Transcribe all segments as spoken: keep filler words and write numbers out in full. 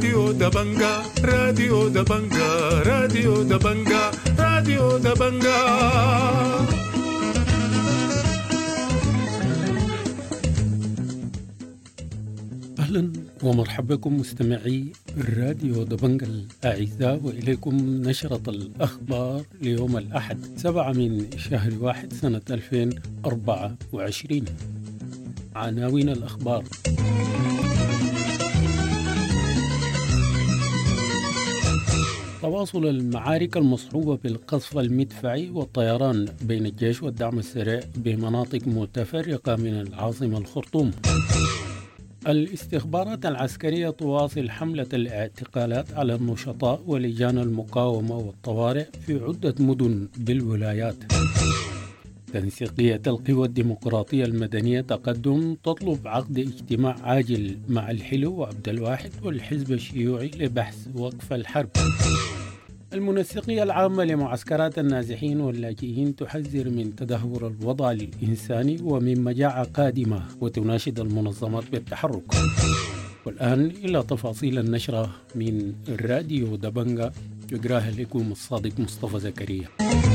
راديو دبنجا راديو دبنجا راديو دبنجا راديو دبنجا. أهلا ومرحبا بكم مستمعي الراديو دبنجا الأعزاء، وإليكم نشرة الأخبار ليوم الأحد سبعة من شهر واحد سنة ألفين وأربعة وعشرين. عناوين الأخبار: تواصل المعارك المصحوبة بالقصف المدفعي والطيران بين الجيش والدعم السريع بمناطق متفرقة من العاصمة الخرطوم. الاستخبارات العسكرية تواصل حملة الاعتقالات على النشطاء ولجان المقاومة والطوارئ في عدة مدن بالولايات. تنسيقية القوى الديمقراطية المدنية تقدم تطلب عقد اجتماع عاجل مع الحلو وعبد الواحد والحزب الشيوعي لبحث وقف الحرب. المنسقية العامة لمعسكرات النازحين واللاجئين تحذر من تدهور الوضع الإنساني ومن مجاعة قادمة وتناشد المنظمات بالتحرك. والآن إلى تفاصيل النشرة من الراديو دبنجا، يقراها لكم الصادق مصطفى زكريا.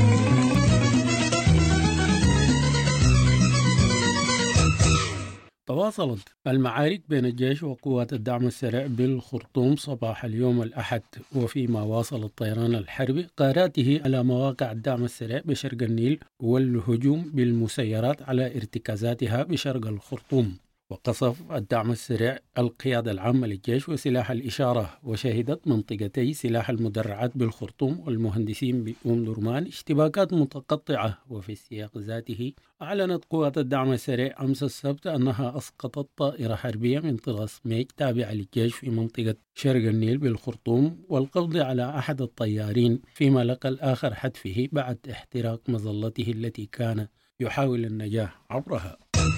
تواصلت المعارك بين الجيش وقوات الدعم السريع بالخرطوم صباح اليوم الأحد، وفيما واصل الطيران الحربي قاراته على مواقع الدعم السريع بشرق النيل والهجوم بالمسيرات على ارتكازاتها بشرق الخرطوم. وقصف الدعم السريع القيادة العامة للجيش وسلاح الإشارة، وشهدت منطقتي سلاح المدرعات بالخرطوم والمهندسين بأم درمان اشتباكات متقطعة. وفي السياق ذاته أعلنت قوات الدعم السريع أمس السبت أنها أسقطت طائرة حربية من طراز ميج تابعة للجيش في منطقة شرق النيل بالخرطوم والقبض على أحد الطيارين، فيما لقى الآخر حتفه بعد احتراق مظلته التي كان يحاول النجاة عبرها.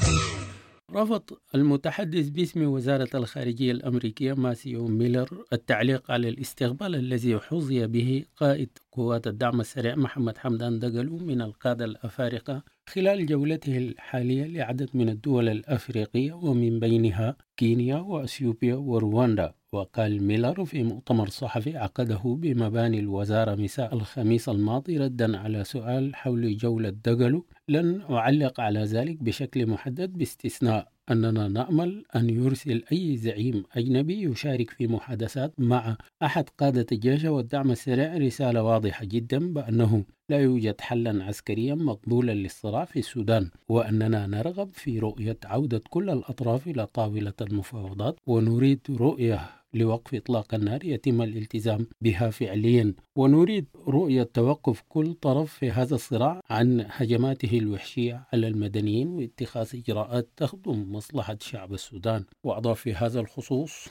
رفض المتحدث باسم وزارة الخارجية الأمريكية ماسيو ميلر التعليق على الاستقبال الذي حظي به قائد قوات الدعم السريع محمد حمدان دقلو من القادة الأفارقة خلال جولته الحالية لعدد من الدول الأفريقية ومن بينها كينيا وأثيوبيا ورواندا. وقال ميلر في مؤتمر صحفي عقده بمباني الوزارة مساء الخميس الماضي ردا على سؤال حول جولة دقلو: لن أعلق على ذلك بشكل محدد باستثناء أننا نأمل أن يرسل أي زعيم أجنبي يشارك في محادثات مع أحد قادة الجيش والدعم السريع رسالة واضحة جدا بأنه لا يوجد حلا عسكريا مقبولا للصراع في السودان، وأننا نرغب في رؤية عودة كل الأطراف إلى طاولة المفاوضات، ونريد رؤية لوقف إطلاق النار يتم الالتزام بها فعليا، ونريد رؤية توقف كل طرف في هذا الصراع عن هجماته الوحشية على المدنيين واتخاذ إجراءات تخدم مصلحة شعب السودان. وأضاف في هذا الخصوص: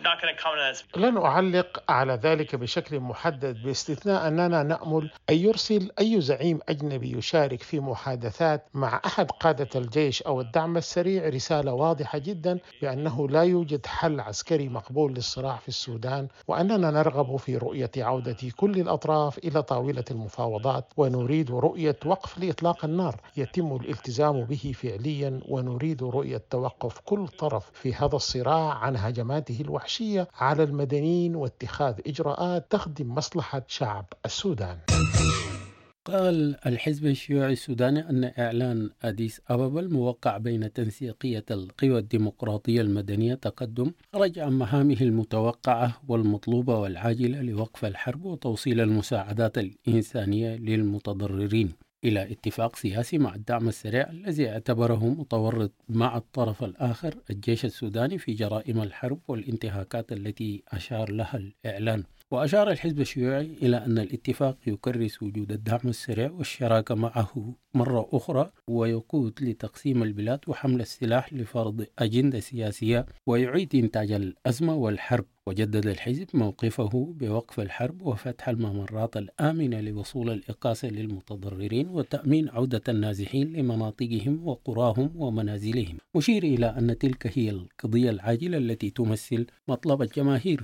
لن أعلق على ذلك بشكل محدد باستثناء أننا نأمل أن يرسل أي زعيم أجنبي يشارك في محادثات مع أحد قادة الجيش أو الدعم السريع رسالة واضحة جدا بأنه لا يوجد حل عسكري مقبول للصراع في السودان، وأننا نرغب في رؤية عودة كل الأطراف إلى طاولة المفاوضات، ونريد رؤية وقف لإطلاق النار يتم الالتزام به فعليا، ونريد رؤية توقف كل طرف في هذا الصراع عن هجماته الوحشية على المدنيين واتخاذ إجراءات تخدم مصلحة شعب السودان. قال الحزب الشيوعي السوداني أن إعلان أديس أبابا الموقع بين تنسيقية القوى الديمقراطية المدنية تقدم خرج عن مهامه المتوقعة والمطلوبة والعاجلة لوقف الحرب وتوصيل المساعدات الإنسانية للمتضررين إلى اتفاق سياسي مع الدعم السريع الذي اعتبره متورط مع الطرف الآخر الجيش السوداني في جرائم الحرب والانتهاكات التي أشار لها الإعلان. وأشار الحزب الشيوعي إلى أن الاتفاق يكرس وجود الدعم السريع والشراكة معه مرة أخرى، ويقود لتقسيم البلاد وحمل السلاح لفرض أجندة سياسية ويعيد إنتاج الأزمة والحرب. وجدد الحزب موقفه بوقف الحرب وفتح الممرات الآمنة لوصول الإقاصة للمتضررين وتأمين عودة النازحين لمناطقهم وقراهم ومنازلهم، مشير إلى أن تلك هي القضية العاجلة التي تمثل مطلب الجماهير.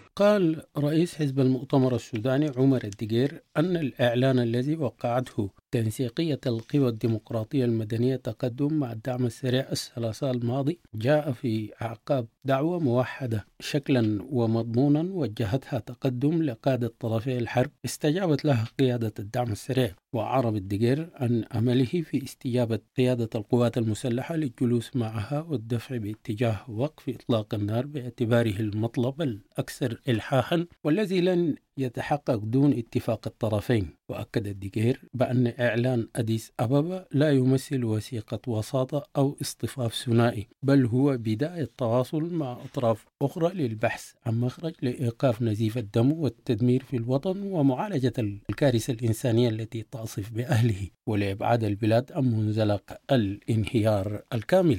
قال رئيس حزب المؤتمر السوداني عمر الدقير أن الإعلان الذي وقعته تنسيقية القوى الديمقراطية المدنية تقدم مع الدعم السريع الثلاثاء الماضي جاء في أعقاب دعوة موحدة شكلا ومضمونا وجهتها تقدم لقادة طرفي الحرب استجابت لها قيادة الدعم السريع، وأعرب الدقير عن أمله في استجابة قيادة القوات المسلحة للجلوس معها والدفع باتجاه وقف إطلاق النار باعتباره المطلب الأكثر إلحاحا والذي لن يتحقق دون اتفاق الطرفين. وأكد الدقير بأن إعلان أديس أبابا لا يمثل وثيقة وساطة أو اصطفاف ثنائي، بل هو بداية تواصل مع أطراف أخرى للبحث عن مخرج لإيقاف نزيف الدم والتدمير في الوطن ومعالجة الكارثة الإنسانية التي تعصف بأهله ولإبعاد البلاد عن منزلق الانهيار الكامل.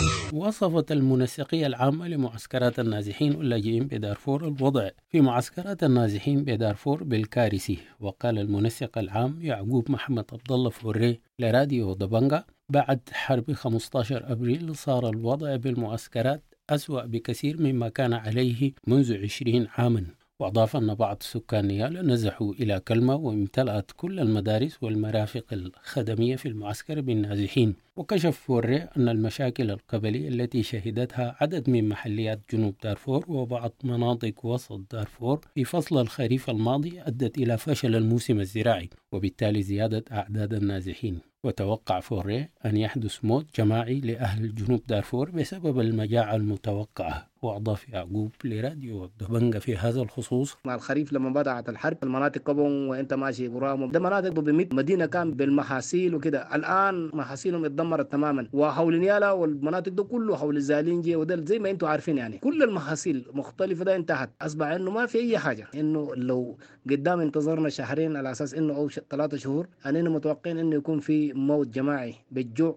وصفت المنسقية العامة لمعسكرات النازحين واللاجئين بدارفور الوضع في معسكرات النازحين بدارفور بالكارثي. وقال المنسق العام يعقوب محمد عبد الله فوري لراديو دبنجا بعد حرب خمسة عشر أبريل صار الوضع بالمعسكرات أسوأ بكثير مما كان عليه منذ عشرين عاما. وأضاف أن بعض سكان نيالا نزحوا إلى كلمة وامتلأت كل المدارس والمرافق الخدمية في المعسكر بالنازحين. وكشف فوري أن المشاكل القبلية التي شهدتها عدد من محليات جنوب دارفور وبعض مناطق وسط دارفور في فصل الخريف الماضي أدت إلى فشل الموسم الزراعي وبالتالي زيادة أعداد النازحين. وتوقع فوري أن يحدث موت جماعي لأهل جنوب دارفور بسبب المجاعة المتوقعة. وأضاف يعقوب لراديو دبنجا في هذا الخصوص: مع الخريف لما بدأت الحرب المناطق كبون وانت ماشي قرام ده مناطق بميت مدينة كان بالمحاصيل وكده، الآن محاصيلهم اتدمرت تماما، وحول نيالا والمناطق ده كله حول الزالينجي وده زي ما انتم عارفين يعني كل المحاصيل مختلفة ده انتهت، أصبح إنه ما في أي حاجة. إنه لو قدام انتظرنا شهرين على أساس إنه أو ثلاثة شهور أننا متوقعين إنه يكون في موت جماعي بالجوع.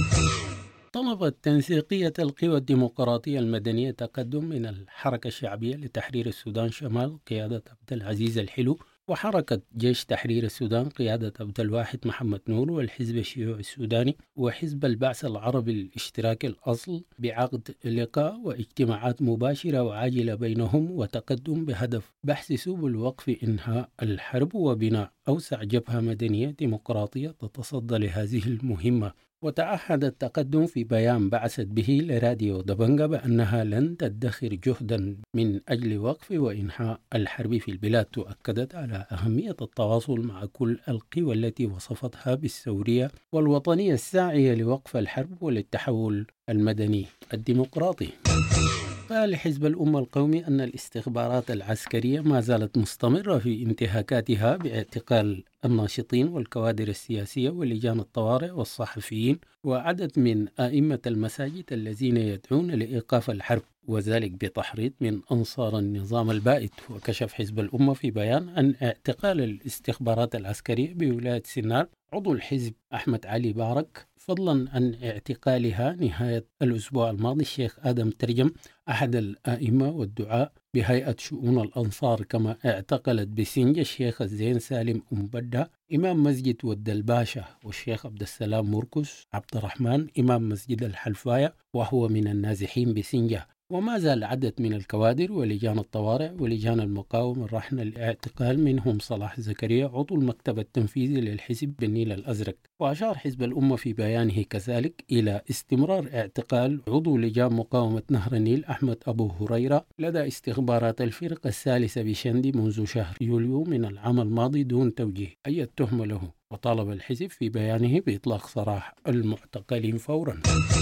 طلبت تنسيقية القوى الديمقراطية المدنية تقدم من الحركة الشعبية لتحرير السودان شمال قيادة عبد العزيز الحلو وحركة جيش تحرير السودان قيادة عبد الواحد محمد نور والحزب الشيوعي السوداني وحزب البعث العربي الاشتراكي الأصل بعقد لقاء واجتماعات مباشرة وعاجلة بينهم وتقدم بهدف بحث سبل وقف إنهاء الحرب وبناء أوسع جبهة مدنية ديمقراطية تتصدى لهذه المهمة. وتعهد التقدم في بيان بعثت به لراديو دبنجا بأنها لن تدخر جهدا من أجل وقف وإنهاء الحرب في البلاد. وأكدت على أهمية التواصل مع كل القوى التي وصفتها بالثورية والوطنية الساعية لوقف الحرب وللتحول المدني الديمقراطي. قال حزب الأمة القومي أن الاستخبارات العسكرية ما زالت مستمرة في انتهاكاتها باعتقال الناشطين والكوادر السياسية ولجان الطوارئ والصحفيين وعدد من أئمة المساجد الذين يدعون لإيقاف الحرب، وذلك بتحريض من أنصار النظام البائد. وكشف حزب الأمة في بيان عن اعتقال الاستخبارات العسكرية بولاية سنار عضو الحزب أحمد علي بارك، فضلا عن اعتقالها نهاية الأسبوع الماضي الشيخ آدم ترجم أحد الآئمة والدعاء بهيئة شؤون الأنصار، كما اعتقلت بسنجة الشيخ الزين سالم أمبدا إمام مسجد ود الباشا والشيخ عبد السلام مركز عبد الرحمن إمام مسجد الحلفاية وهو من النازحين بسنجة. وما زال عدد من الكوادر ولجان الطوارئ ولجان المقاومة الرهن الاعتقال منهم صلاح زكريا عضو المكتب التنفيذي للحزب بالنيل الأزرق. وأشار حزب الأمة في بيانه كذلك إلى استمرار اعتقال عضو لجان مقاومة نهر النيل أحمد أبو هريرة لدى استخبارات الفرقة الثالثة بشندي منذ شهر يوليو من العام الماضي دون توجيه أي تهمة له. وطالب الحزب في بيانه بإطلاق سراح المعتقلين فورا.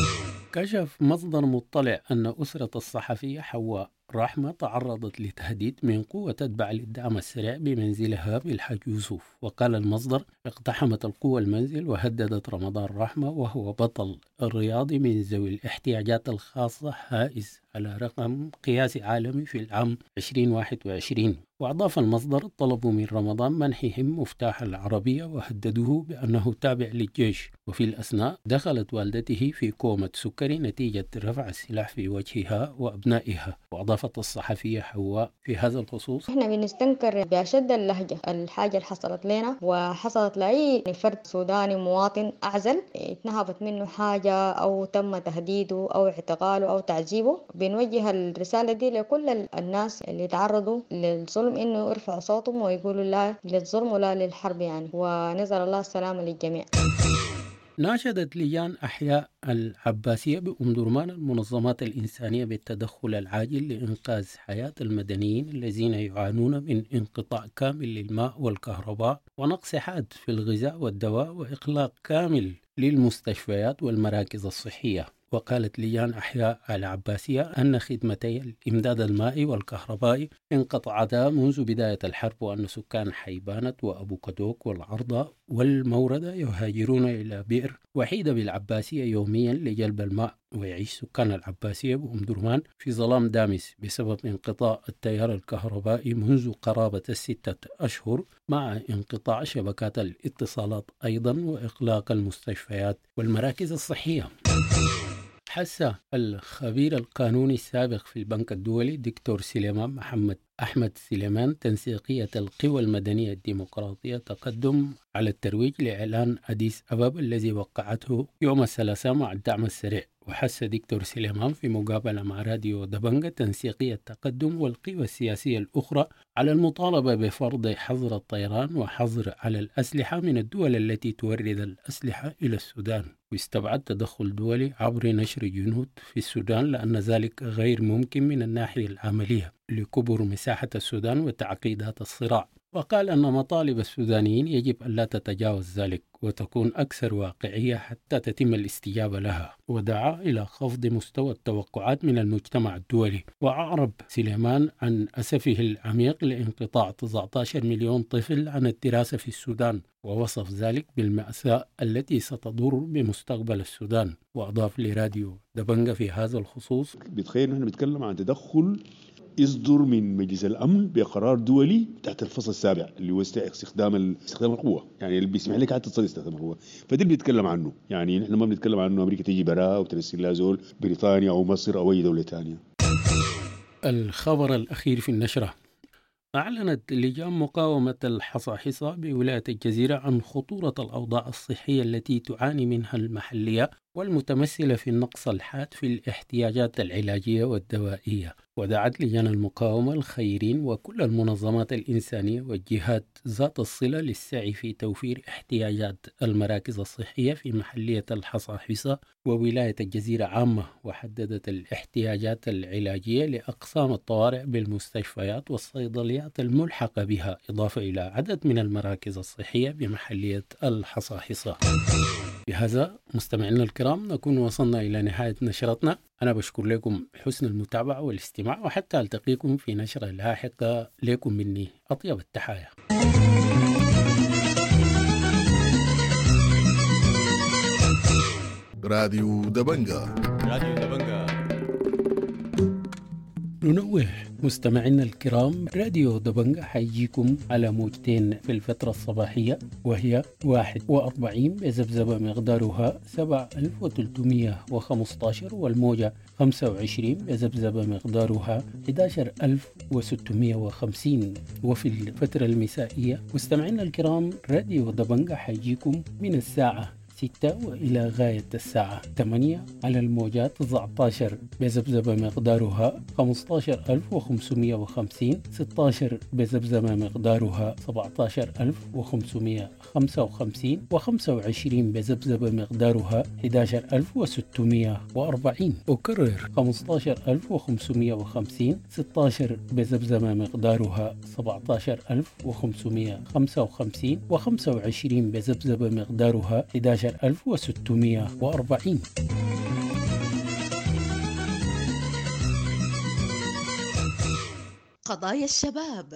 كشف مصدر مطلع أن أسرة الصحفية حواء رحمة تعرضت لتهديد من قوة تتبع للدعم السريع بمنزلها بالحاج يوسف. وقال المصدر اقتحمت القوة المنزل وهددت رمضان رحمة وهو بطل الرياضي من ذوي الاحتياجات الخاصة حائز على رقم قياسي عالمي في العام عشرين واحد وعشرين. وأضاف المصدر طلبوا من رمضان منحهم مفتاح العربية وهددوه بأنه تابع للجيش. وفي الأثناء دخلت والدته في كومة سكري السكري نتيجة رفع السلاح في وجهها وأبنائها. وأضافت الصحفية حواء في هذا الخصوص: احنا بنستنكر بأشد اللهجة الحاجة اللي حصلت لنا وحصلت لأي فرد سوداني مواطن أعزل اتنهبت منه حاجة أو تم تهديده أو اعتقاله أو تعذيبه. بنوجه الرسالة دي لكل الناس اللي تعرضوا للظلم إنه يرفعوا صوتهم ويقولوا لا للظلم ولا للحرب يعني، ونسأل الله السلامة للجميع. ناشدت لجان أحياء العباسية بأم درمان المنظمات الإنسانية بالتدخل العاجل لإنقاذ حياة المدنيين الذين يعانون من انقطاع كامل للماء والكهرباء ونقص حاد في الغذاء والدواء وإغلاق كامل للمستشفيات والمراكز الصحية. وقالت لجان أحياء العباسية أن خدمتي الإمداد المائي والكهربائي انقطعتا منذ بداية الحرب، وأن سكان حيبانة وأبو كدوك والعرضة والموردة يهاجرون إلى بئر وحيدة بالعباسية يوميا لجلب الماء. ويعيش سكان العباسية بأم درمان في ظلام دامس بسبب انقطاع التيار الكهربائي منذ قرابة الستة أشهر، مع انقطاع شبكات الاتصالات أيضا وإغلاق المستشفيات والمراكز الصحية. حث الخبير القانوني السابق في البنك الدولي دكتور سليمان محمد أحمد سليمان تنسيقية القوى المدنية الديمقراطية تقدم على الترويج لإعلان أديس أبابا الذي وقعته يوم الثلاثاء مع الدعم السريع. وحث دكتور سليمان في مقابلة مع راديو دبنجة تنسيقية التقدم والقوى السياسية الأخرى على المطالبة بفرض حظر الطيران وحظر على الأسلحة من الدول التي تورد الأسلحة إلى السودان، واستبعد تدخل دولي عبر نشر جنود في السودان لأن ذلك غير ممكن من الناحية العملية لكبر مساحة السودان وتعقيدات الصراع. وقال أن مطالب السودانيين يجب أن لا تتجاوز ذلك وتكون أكثر واقعية حتى تتم الاستجابة لها، ودعا إلى خفض مستوى التوقعات من المجتمع الدولي. وأعرب سليمان عن أسفه العميق لانقطاع تسعة عشر مليون طفل عن الدراسة في السودان، ووصف ذلك بالمأساة التي ستضر بمستقبل السودان. وأضاف لراديو دبنجة في هذا الخصوص: بتخيل نحن بنتكلم عن تدخل يصدر من مجلس الأمن بقرار دولي تحت الفصل السابع اللي هو استخدام استخدام القوة، يعني اللي بيسمح لك حتى تصل استخدام القوة. فده اللي بنتكلم عنه، يعني نحن ما بنتكلم عنه أمريكا تيجي براءة وترسل لها زول بريطانيا أو مصر أو أي دولة تانية. الخبر الأخير في النشرة: أعلنت لجان مقاومة الحصاحصة بولاية الجزيرة عن خطورة الأوضاع الصحية التي تعاني منها المحلية والمتمثلة في النقص الحاد في الاحتياجات العلاجية والدوائية. ودعت لجان المقاومة الخيرين وكل المنظمات الإنسانية والجهات ذات الصلة للسعي في توفير احتياجات المراكز الصحية في محلية الحصاحصة وولاية الجزيرة عامة، وحددت الاحتياجات العلاجية لأقسام الطوارئ بالمستشفيات والصيدليات الملحقة بها، إضافة إلى عدد من المراكز الصحية بمحلية الحصاحصة. بهذا مستمعينا الكرام نكون وصلنا إلى نهاية نشرتنا. أنا بشكر لكم حسن المتابعة والاستماع، وحتى ألتقيكم في نشرة لاحقة. لكم مني أطيب التحايا. راديو دبنجة. راديو دبنجة. ننوه مستمعينا الكرام، راديو دبنجة حيجيكم على موجتين في الفترة الصباحية، وهي واحد وأربعين بذبذبة مقدارها سبعة آلاف وثلاثمائة وخمسة عشر، والموجة خمسة وعشرين بذبذبة مقدارها أحد عشر ألف وستمائة وخمسين. وفي الفترة المسائية مستمعينا الكرام راديو دبنجة حيجيكم من الساعة ستة وإلى غاية الساعة ثمانية على الموجات تسعة عشر بذبذبة مقدارها خمسة عشر ألف وخمسمائة وخمسين، ستة عشر بذبذبة مقدارها سبعة عشر ألف وخمسمائة وخمسة وخمسين، وخمسة وعشرين بذبذبة مقدارها أحد عشر ألف وستمائة وأربعين. أكرر خمسة عشر ألف وخمسمائة وخمسين، ستة عشر بذبذبة مقدارها سبعة عشر ألف وخمسمائة وخمسة وخمسين، وخمسة وعشرين بذبذبة مقدارها أحد عشر ألف وستمائة وأربعين. قضايا الشباب.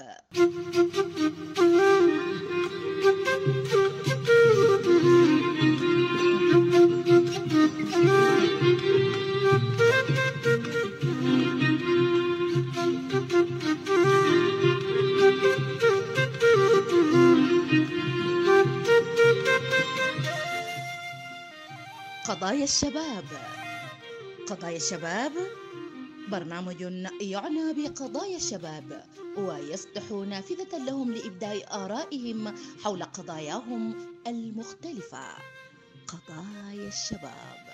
قضايا الشباب قضايا الشباب برنامج يعنى بقضايا الشباب ويصبح نافذة لهم لإبداء آرائهم حول قضاياهم المختلفة. قضايا الشباب.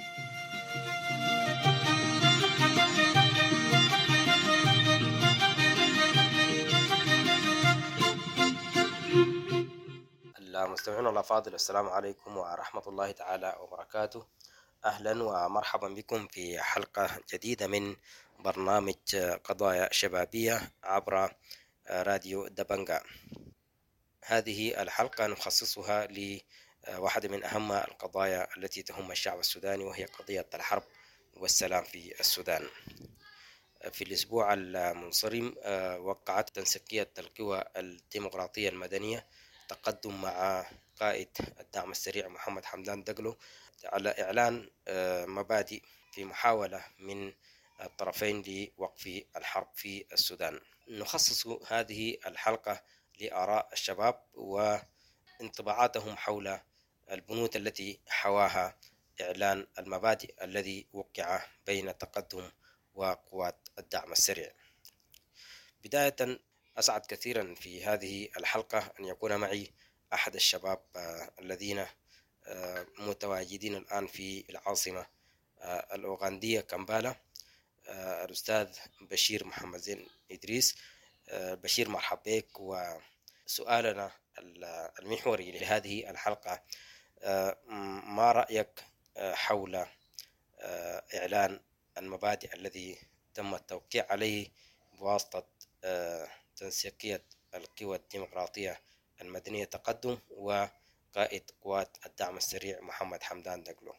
المستمعون الأفاضل، السلام عليكم ورحمة الله تعالى وبركاته. أهلا ومرحبا بكم في حلقة جديدة من برنامج قضايا شبابية عبر راديو دبنجا. هذه الحلقة نخصصها لواحدة من أهم القضايا التي تهم الشعب السوداني، وهي قضية الحرب والسلام في السودان. في الأسبوع المنصرم وقعت تنسيقية القوى الديمقراطية المدنية تقدم مع قائد الدعم السريع محمد حمدان دقلو على إعلان مبادئ في محاولة من الطرفين لوقف الحرب في السودان. نخصص هذه الحلقة لآراء الشباب وانطباعاتهم حول البنود التي حواها إعلان المبادئ الذي وقع بين التقدم وقوات الدعم السريع. بداية، أسعد كثيرا في هذه الحلقة أن يكون معي أحد الشباب الذين متواجدين الآن في العاصمة الأوغندية كمبالا، الأستاذ بشير محمد زين إدريس. بشير، مرحبا بك. وسؤالنا المحوري لهذه الحلقة، ما رأيك حول إعلان المبادئ الذي تم التوقيع عليه بواسطة تنسيقية القوى الديمقراطية المدنية تقدم وقائد قوات الدعم السريع محمد حمدان دقلو؟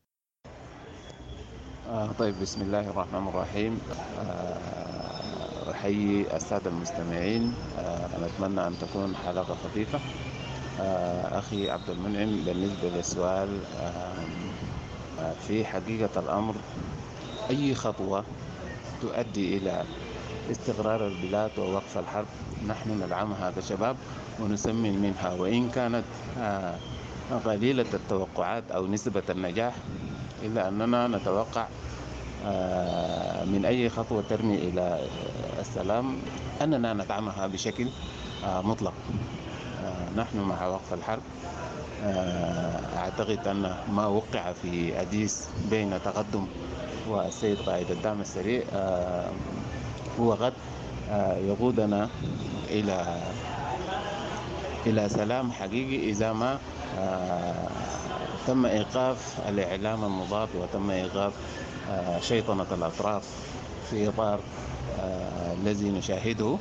آه طيب، بسم الله الرحمن الرحيم. آه أحيي السادة المستمعين. آه نتمنى أن تكون حلقة خفيفة. آه أخي عبد المنعم، بالنسبة للسؤال، آه في حقيقة الأمر أي خطوة تؤدي إلى استقرار البلاد ووقف الحرب نحن ندعمها كشباب ونسمن منها، وإن كانت قليلة التوقعات أو نسبة النجاح، إلا أننا نتوقع من أي خطوة ترمي إلى السلام أننا ندعمها بشكل مطلق. نحن مع وقف الحرب. أعتقد أن ما وقع في أديس بين تقدم والسيد قائد الدعم السريع هو غد يقودنا إلى إلى سلام حقيقي إذا ما تم إيقاف الإعلام المضاد وتم إيقاف شيطنة الأطراف في إطار الذي نشاهده،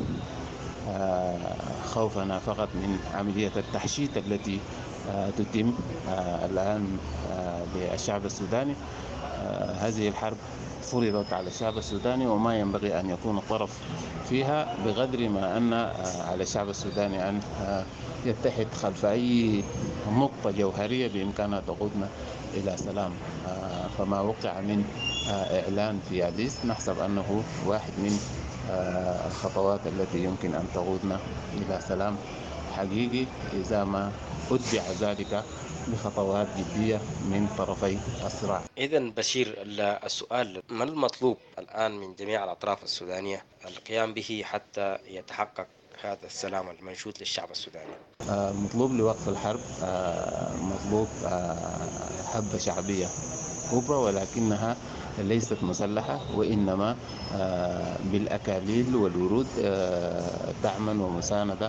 خوفنا فقط من عملية التحشيد التي تتم الآن للشعب السوداني. هذه الحرب فرضت على الشعب السوداني وما ينبغي أن يكون الطرف فيها، بقدر ما أن على الشعب السوداني أن يتحد خلف أي نقطة جوهرية بإمكانها تقودنا إلى سلام. فما وقع من إعلان في أديس نحسب أنه واحد من الخطوات التي يمكن أن تقودنا إلى سلام حقيقي إذا ما أتبع ذلك بخطوات جدية من طرفي الصراع. إذن بشير، السؤال: ما المطلوب الآن من جميع الأطراف السودانية القيام به حتى يتحقق هذا السلام المنشود للشعب السوداني؟ المطلوب لوقف الحرب مطلوب حبة شعبية كبرى، ولكنها ليست مسلحة، وإنما بالأكاليل والورود دعما ومساندة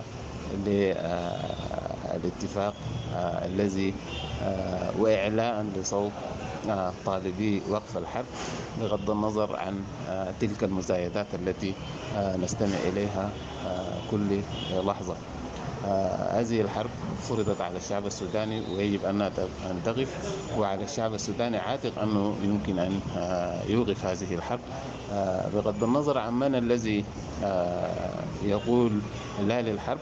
للاتفاق الذي وإعلاء لصوت طالبي وقف الحرب، بغض النظر عن تلك المزايدات التي نستمع إليها كل لحظة. هذه الحرب فرضت على الشعب السوداني ويجب أن تقف، وعلى الشعب السوداني عاتق أنه يمكن أن يوقف هذه الحرب، بغض النظر عن من الذي يقول لا للحرب.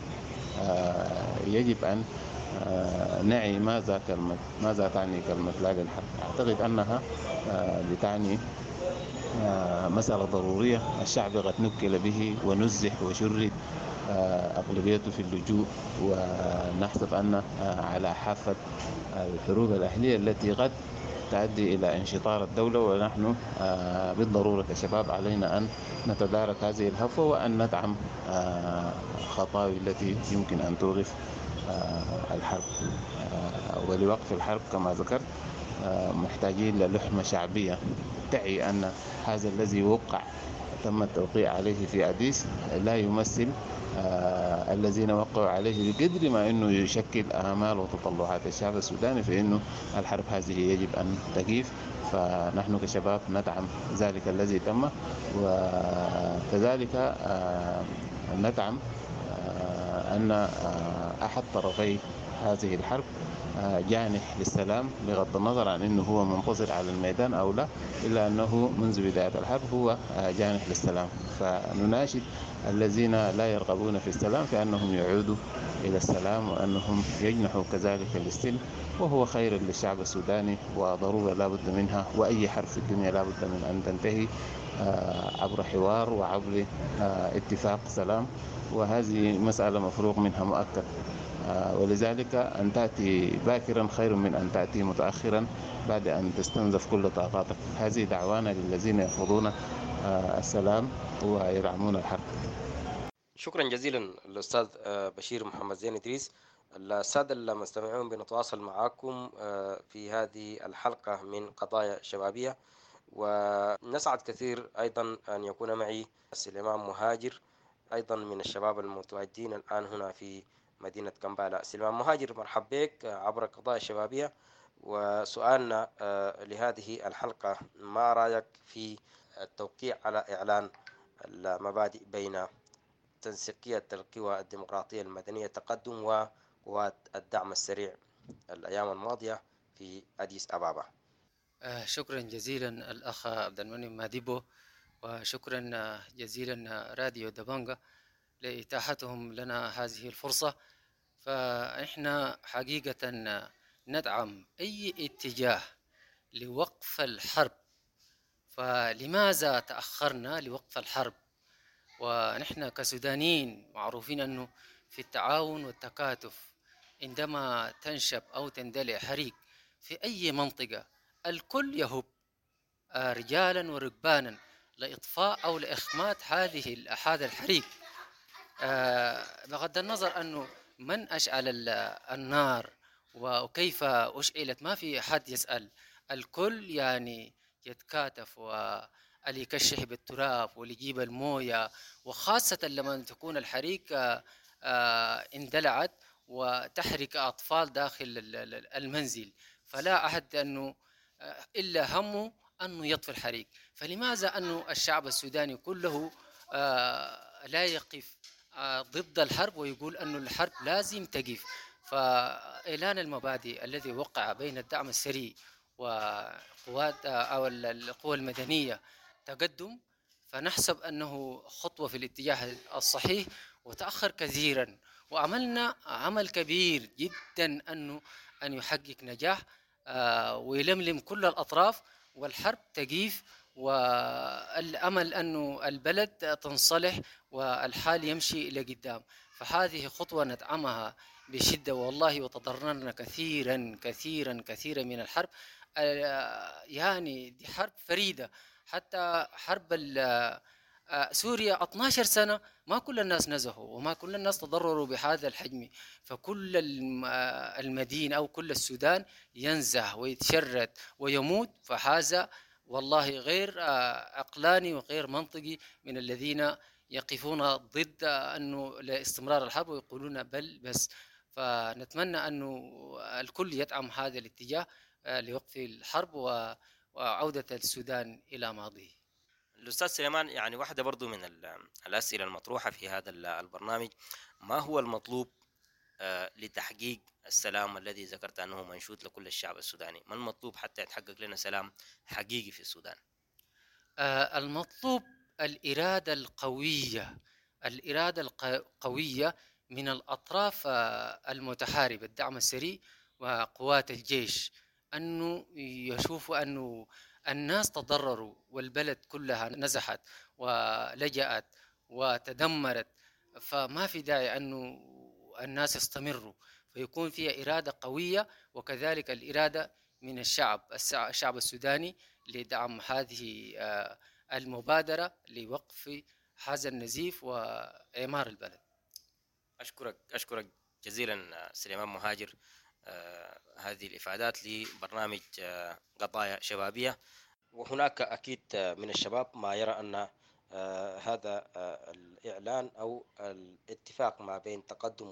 يجب أن نعي ماذا كلمة ماذا تعني كلمة لا للحرب. أعتقد أنها بتعني مسألة ضرورية الشعب قد نكل به ونزح وشرد أغلبيته في اللجوء، ونحسب أن على حافة الحروب الأهلية التي قد تؤدي إلى انشطار الدولة. ونحن بالضرورة كشباب علينا أن نتدارك هذه الهفوة وأن ندعم خطاوي التي يمكن أن توقف الحرب. ولوقف الحرب كما ذكرت محتاجين للحمة شعبية تعي أن هذا الذي وقع تم التوقيع عليه في أديس لا يمثل آه الذين وقعوا عليه بقدر ما أنه يشكل آمال وتطلعات الشعب السوداني، فإنه الحرب هذه يجب أن تقف. فنحن كشباب ندعم ذلك الذي تم، وكذلك آه ندعم آه أن آه أحد طرفي هذه الحرب جانح للسلام بغض النظر عن أنه هو منتصر على الميدان أو لا، إلا أنه منذ بداية الحرب هو جانح للسلام. فنناشد الذين لا يرغبون في السلام في أنهم يعودوا إلى السلام وأنهم يجنحوا كذلك للسلم، وهو خير للشعب السوداني وضرورة لا بد منها. وأي حرب في الدنيا لا بد من أن تنتهي عبر حوار وعبر اتفاق سلام، وهذه مسألة مفروغ منها مؤكد. ولذلك أن تأتي باكرا خير من أن تأتي متأخرا بعد أن تستنزف كل طاقاتك. هذه دعوانا للذين يرفضون السلام ويدعمون الحرب. شكرا جزيلا الأستاذ بشير محمد زين إدريس. السادة المستمعون بنتواصل معكم في هذه الحلقة من قضايا شبابية، ونسعد كثير أيضا أن يكون معي سليمان مهاجر أيضا من الشباب المتواجدين الآن هنا في مدينة كمبالا. سليمان مهاجر، مرحب بك عبر قضايا الشبابية. وسؤالنا لهذه الحلقة: ما رأيك في التوقيع على إعلان المبادئ بين تنسيقية القوى الديمقراطية المدنية تقدم وقوات الدعم السريع الأيام الماضية في أديس أبابا؟ شكرا جزيلا الأخ عبد المنعم ماديبو، وشكرا جزيلا راديو دبنجا لإتاحتهم لنا هذه الفرصة. فإحنا حقيقة ندعم أي اتجاه لوقف الحرب. فلماذا تأخرنا لوقف الحرب؟ ونحن كسودانيين معروفين أنه في التعاون والتكاتف عندما تنشب أو تندلع حريق في أي منطقة الكل يهب رجالا وركبانا لإطفاء أو لإخماد هذه هذا الحريق، بغض النظر أنه من أشعل النار وكيف أشعلت. ما في أحد يسأل، الكل يعني يتكاتف واللي يكشح بالتراب واللي يجيب الموية، وخاصة لما تكون الحريق اندلعت وتحرق أطفال داخل المنزل، فلا أحد أنه إلا همه أنه يطفي الحريق. فلماذا أنه الشعب السوداني كله لا يقف ضد الحرب ويقول أنه الحرب لازم تقف؟ فإعلان المبادئ الذي وقع بين الدعم السريع وقوات أو القوى المدنية تقدم، فنحسب أنه خطوة في الاتجاه الصحيح، وتأخر كثيرا. وعملنا عمل كبير جدا أنه أن يحقق نجاح ويلملم كل الأطراف والحرب تقيف، والأمل أنه البلد تنصلح والحال يمشي إلى قدام. فهذه خطوة ندعمها بشدة والله، وتضررنا كثيرا كثيرا كثيرا من الحرب. يعني دي حرب فريدة، حتى حرب سوريا اثنتي عشرة سنة ما كل الناس نزحوا وما كل الناس تضرروا بهذا الحجم، فكل المدينة أو كل السودان ينزح ويتشرد ويموت. فهذا والله غير عقلاني وغير منطقي من الذين يقفون ضد أنه لاستمرار الحرب ويقولون بل بس. فنتمنى أنه الكل يدعم هذا الاتجاه لوقف الحرب وعودة السودان إلى ماضيه. الأستاذ سليمان، يعني واحدة برضو من الأسئلة المطروحة في هذا البرنامج: ما هو المطلوب لتحقيق السلام الذي ذكرت أنه منشود لكل الشعب السوداني؟ ما المطلوب حتى يتحقق لنا سلام حقيقي في السودان؟ المطلوب الإرادة القوية، الإرادة القوية من الأطراف المتحاربة، الدعم السريع وقوات الجيش، أنه يشوفوا أنه الناس تضرروا والبلد كلها نزحت ولجأت وتدمرت، فما في داعي أنه الناس يستمروا، فيكون فيها إرادة قوية، وكذلك الإرادة من الشعب الشعب السوداني لدعم هذه المبادرة لوقف هذا النزيف وإعمار البلد. أشكرك أشكرك جزيلا سليمان مهاجر آه هذه الإفادات لبرنامج آه قضايا شبابية. وهناك أكيد من الشباب ما يرى أن آه هذا آه الإعلان أو الاتفاق ما بين تقدم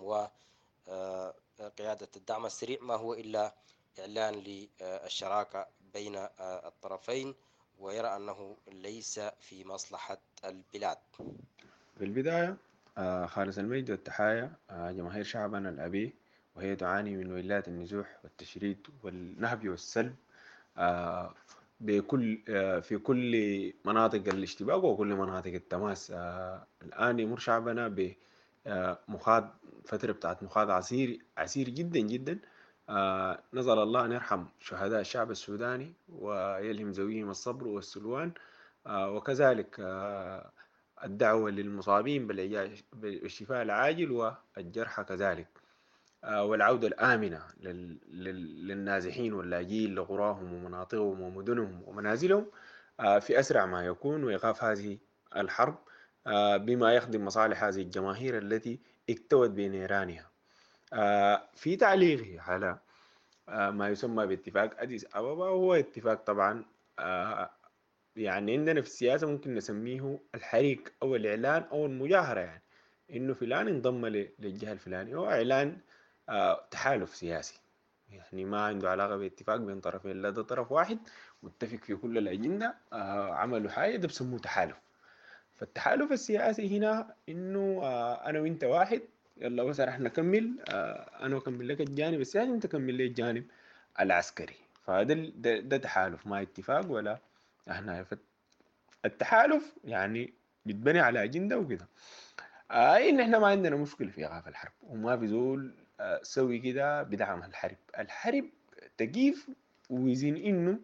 وقيادة الدعم السريع ما هو إلا إعلان للشراكة بين آه الطرفين، ويرى أنه ليس في مصلحة البلاد. في البداية آه خالص المجد والتحايا آه جماهير شعبنا الأبي، وهي تعاني من ويلات النزوح والتشريد والنهب والسلب آه بكل آه في كل مناطق الاشتباك وكل مناطق التماس. آه الآن يمر شعبنا بمخاض فترة بتاعت مخاض عسير عسير جدا جدا. آه نزل الله أن يرحم شهداء الشعب السوداني ويلهم ذويهم الصبر والسلوان، آه وكذلك آه الدعوة للمصابين بالشفاء العاجل والجرحى كذلك، والعودة الآمنة للنازحين واللاجئين لقراهم ومناطقهم ومدنهم ومنازلهم في أسرع ما يكون، وإيقاف هذه الحرب بما يخدم مصالح هذه الجماهير التي اكتوت بنيرانها. في تعليقه على ما يسمى باتفاق أديس أبابا، هو اتفاق طبعا يعني عندنا في السياسة ممكن نسميه الحريك أو الإعلان أو المجاهرة، يعني إنه فلان انضم للجهة الفلانية. هو إعلان آه تحالف سياسي، يعني ما عنده علاقة باتفاق بين طرفين، لا ده طرف واحد متفق في كل الأجندة آه عملوا حاجة ده بسموه تحالف. فالتحالف السياسي هنا إنه آه أنا وإنت واحد، يلا بس رح نكمل، آه أنا أكمل لك الجانب السياسي وإنت كمل لي الجانب العسكري. فهذا ده, ده تحالف ما اتفاق ولا احنا. التحالف يعني بيتبني على أجندة وكده. آه إن إحنا ما عندنا مشكلة في إيقاف الحرب، وما في زول آه سوي كده بدعم الحرب. الحرب تقيف ويزين إنه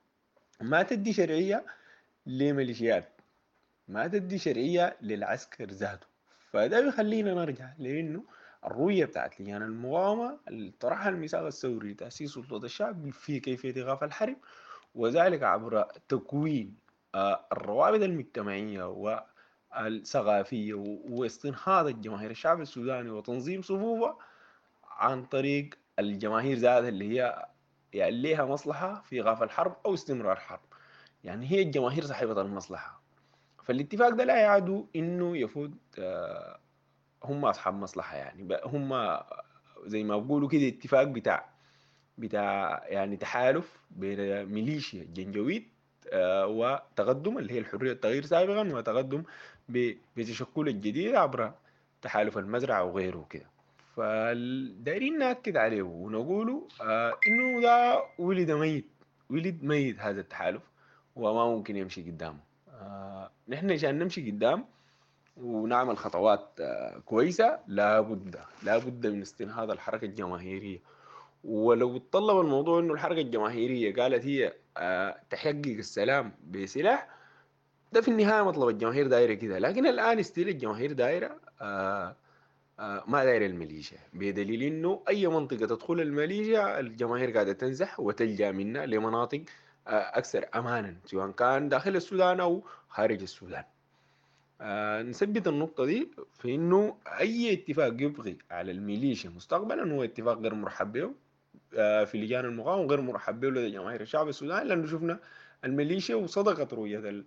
ما تدي شرعية لميليشيات، ما تدي شرعية للعسكر ذاته. فده بيخلينا نرجع لأنه الرؤية بتاعت لجان المقاومة اللي طرحها الميثاق الثوري لتأسيس سلطة الشعب في كيفية إيقاف الحرب، وذلك عبر تكوين آه الروابط المجتمعية والثقافية واستنهاض الجماهير الشعب السوداني وتنظيم صفوفه عن طريق الجماهير ذاتها اللي هي يعني ليها مصلحة في إيقاف الحرب أو استمرار الحرب، يعني هي الجماهير صاحبة المصلحة. فالاتفاق ده لا يعد إنه يفوت آه هم أصحاب مصلحة، يعني هم زي ما بقولوا كده اتفاق بتاع بتاع يعني تحالف بين ميليشيا جنجويد آه وتقدم اللي هي الحرية التغيير سابقا، وتقدم بتشكل الجديد عبر تحالف المزرعة وغيره كده. فدايرين نأكد عليه ونقوله آه إنه ده ولد ميت، ولد ميت هذا التحالف وما ممكن يمشي قدامه. آه نحن عشان نمشي قدام ونعمل خطوات آه كويسة لابد لابد من استنهاض الحركة الجماهيرية. ولو تطلب الموضوع انه الحركة الجماهيرية قالت هي أه تحقق السلام بسلاح، ده في النهاية مطلب الجماهير دايرة كده. لكن الآن استيل الجماهير دايرة أه أه ما دايرة الميليشيا، بدليل انه اي منطقة تدخل الميليشيا الجماهير قاعدة تنزح وتلجأ منها لمناطق أه اكثر امانا، سواء كان داخل السودان او خارج السودان. أه نثبت النقطة دي في انه اي اتفاق يبغي على الميليشيا مستقبلا هو اتفاق غير مرحب به في لجان المقاومة، غير مرحب به لدى جماهير الشعب السوداني، لأنه شفنا الميليشيا وصدقت رؤية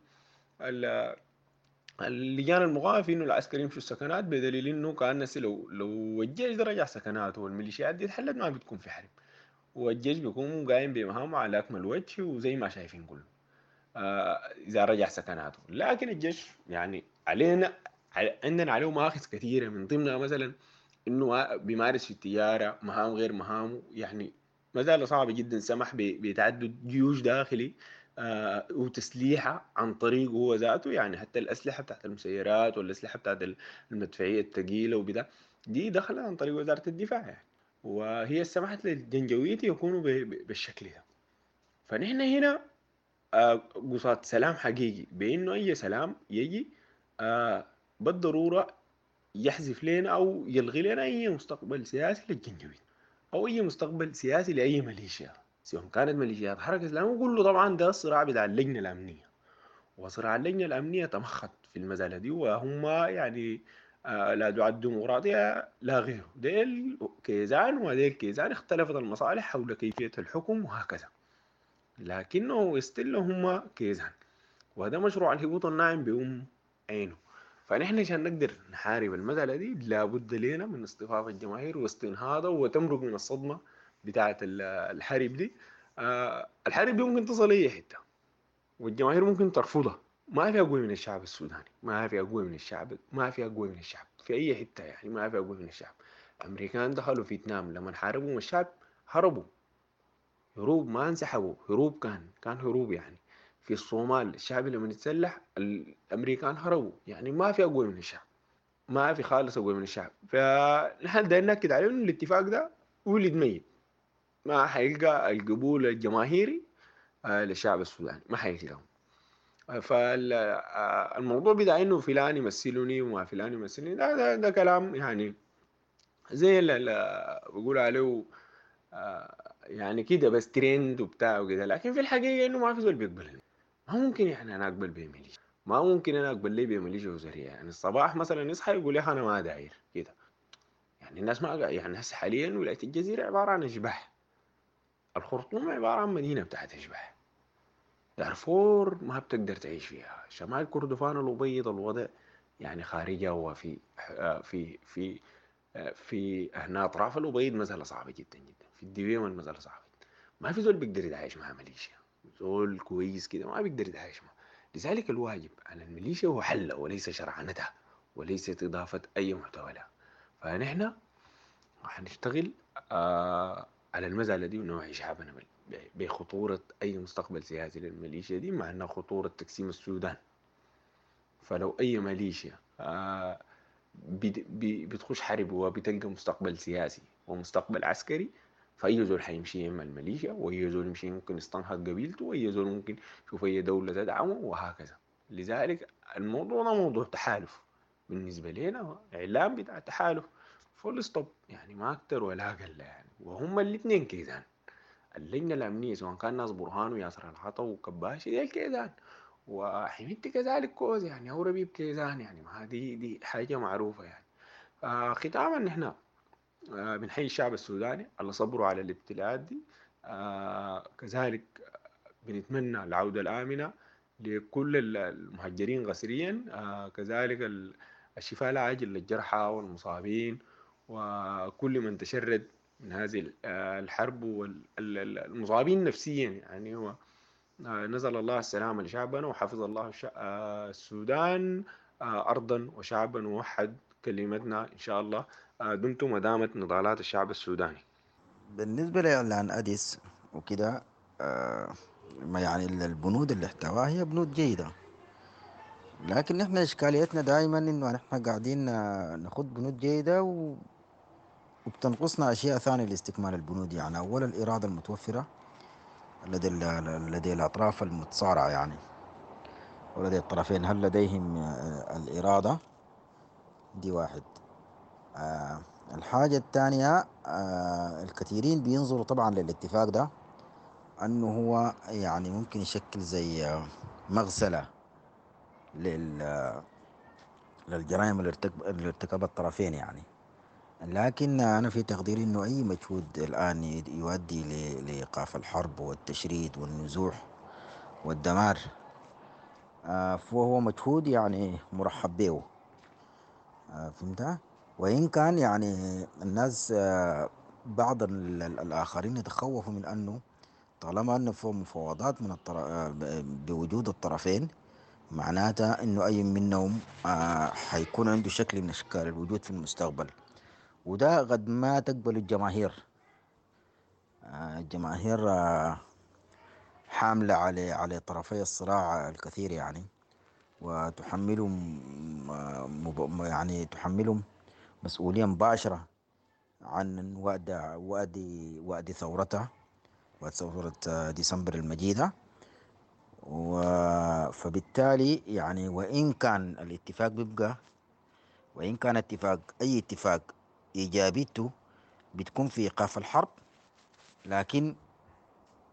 اللجان المقاومة في إنه العسكريين يمشوا السكنات، بدليل إنه كان لو لو الجيش ده رجع سكناته والميليشيات دي اتحلت ما بتكون في حرب، والجيش بيكون قايم بمهامه على أكمل وجه وزي ما شايفين كله آه إذا رجع سكناته. لكن الجيش يعني علينا عندنا عليه مآخذ كثيرة، من ضمنها مثلا انه بيمارس في التجاره مهام غير مهامه، يعني ما زال صعب جدا سمح بتعدد جيوش داخلي آه وتسليحه عن طريقه هو ذاته، يعني حتى الاسلحه بتاعت المسيرات والاسلحه بتاعت المدفعيه الثقيله وبدا دي دخلت عن طريق وزاره الدفاع يعني، وهي سمحت للجنجويد يكونوا بالشكل ده. فنحن هنا آه قصاد سلام حقيقي، بانه اي سلام يجي آه بالضروره يحذف لنا أو يلغي لنا أي مستقبل سياسي للجنجويد أو أي مستقبل سياسي لأي ميليشيا سواء كانت ميليشيات حركة الإسلام كله. طبعا ده الصراع بتاع اللجنة الأمنية، وصراع اللجنة الأمنية تمخط في المسألة دي، وهم يعني آه لا دعاة ديمقراطية لا غيره. ديل كيزان وديل كيزان، اختلفت المصالح حول كيفية الحكم وهكذا، لكنه يستل هم كيزان. وهذا مشروع الهبوط الناعم بأم عينه. فنحن عشان نقدر نحارب المسألة دي لابد لنا من اصطفاف الجماهير واستنهاضها وتمرق من الصدمة بتاعة الحرب دي. آه الحرب دي ممكن تصل أي حتة والجماهير ممكن ترفضها. ما في أقوى من الشعب السوداني، ما في أقوى من الشعب، ما في أقوى من الشعب في أي حتة، يعني ما في أقوى من الشعب. الأمريكان دخلوا فيتنام لما حاربوا الشعب هربوا هروب، ما انسحبوا، هروب كان كان هروب يعني. في الصومال الشعب لما يتسلح الأمريكان هربوا، يعني ما في أقوى من الشعب، ما في خالص أقوى من الشعب. فنحن دايما نأكد عليه إنه الاتفاق ده ولد ميت، ما حيلقى القبول الجماهيري آه، للشعب السوداني، ما حيلقاه. فالموضوع بتاع انه فلان يمثلني وما فلان يمثلني ده, ده, ده كلام يعني زي اللي بقول عليه آه، يعني كده بس ترند وبتاع وكده. لكن في الحقيقة انه ما في زول بيقبلني. ما ممكن يعني انا اقبل بميليشيا، ما ممكن انا اقبل لي بميليشيا وزارية. يعني الصباح مثلا يصحى يقول لي انا ما داير كده. يعني الناس ما يعني هسه حاليا ولاية الجزيرة عبارة عن اشباح، الخرطوم عبارة عن مدينة بتاعت اشباح، دارفور ما بتقدر تعيش فيها، شمال كردفان الأبيض الوضع يعني خارجها وفي في في في هنا أطراف الأبيض مسألة صعبة جدا جدا، في الدويم المسألة صعبة جدا. ما في زول بيقدر يتعايش مع ميليشيا، زول كويس كده ما بيقدر يتعايش معه. لذلك الواجب على الميليشيا هو حلها وليس شرعنتها وليست إضافة أي محتوى لها. فنحن هنشتغل آه على المسألة دي ونوعي شعبنا بخطورة أي مستقبل سياسي للميليشيا دي، مع أنها خطورة تقسيم السودان. فلو أي ميليشيا آه بتخش حرب وبتلقى مستقبل سياسي ومستقبل عسكري، فأي زول حيمشي يما الميليشيا، وأي زول يمشي ممكن يستنهض قبيلته، وأي زول ممكن يشوف أي دولة تدعمه وهكذا. لذلك الموضوع ده موضوع تحالف بالنسبة لنا، إعلام بتاع تحالف فول ستوب، يعني ما أكتر ولا أقل يعني. وهم الاثنين كيزان، اللجنة الأمنية سواء كان ناس برهان وياسر العطا وكباشي دي الكيزان، وحميدتي كذلك كوز يعني، أو ربيب كيزان يعني. ما دي دي حاجة معروفة يعني. آه ختاما نحن آه بنحيي الشعب السوداني على صبره على الابتلاءات دي. آه كذلك بنتمنى العودة الآمنة لكل المهجرين غسريا، آه كذلك الشفاء العاجل للجرحى والمصابين وكل من تشرد من هذه الحرب والمصابين نفسيا. يعني هو نزل الله السلامة لشعبنا وحفظ الله السودان أرضا وشعبا ووحد كلمتنا إن شاء الله دمتم ودامت نضالات الشعب السوداني. بالنسبة لإعلان أديس وكده آه ما يعني البنود اللي احتواها هي بنود جيدة، لكن نحن إشكاليتنا دائما إنه نحن قاعدين ناخد بنود جيدة و... وبتنقصنا أشياء ثانية لاستكمال البنود. يعني أولا الإرادة المتوفرة لدى لدى الأطراف المتصارعة يعني، ولدى الطرفين هل لديهم الإرادة؟ دي واحد. آه الحاجة الثانية آه الكثيرين بينظروا طبعا للاتفاق ده أنه هو يعني ممكن يشكل زي مغسلة لل للجرائم اللي ارتكبها الطرفين يعني. لكن أنا في تقديري أنه أي مجهود الآن يؤدي لإيقاف الحرب والتشريد والنزوح والدمار آه فهو مجهود يعني مرحب به. آه فهمت؟ وإن كان يعني الناس آه بعض الآخرين يتخوفوا من أنه طالما أنه في مفاوضات من الطر... بوجود الطرفين معناتها أنه أي منهم آه حيكون عنده شكل من أشكال الوجود في المستقبل، وده قد ما تقبل الجماهير. آه الجماهير آه حاملة على على طرفي الصراع الكثير يعني، وتحملهم آه يعني تحملهم مسؤولية مباشرة عن وعد وعد وعد ثورتها وثورة ديسمبر المجيدة. فبالتالي يعني وإن كان الاتفاق بيبقى وإن كان اتفاق أي اتفاق إيجابيته بتكون في إيقاف الحرب، لكن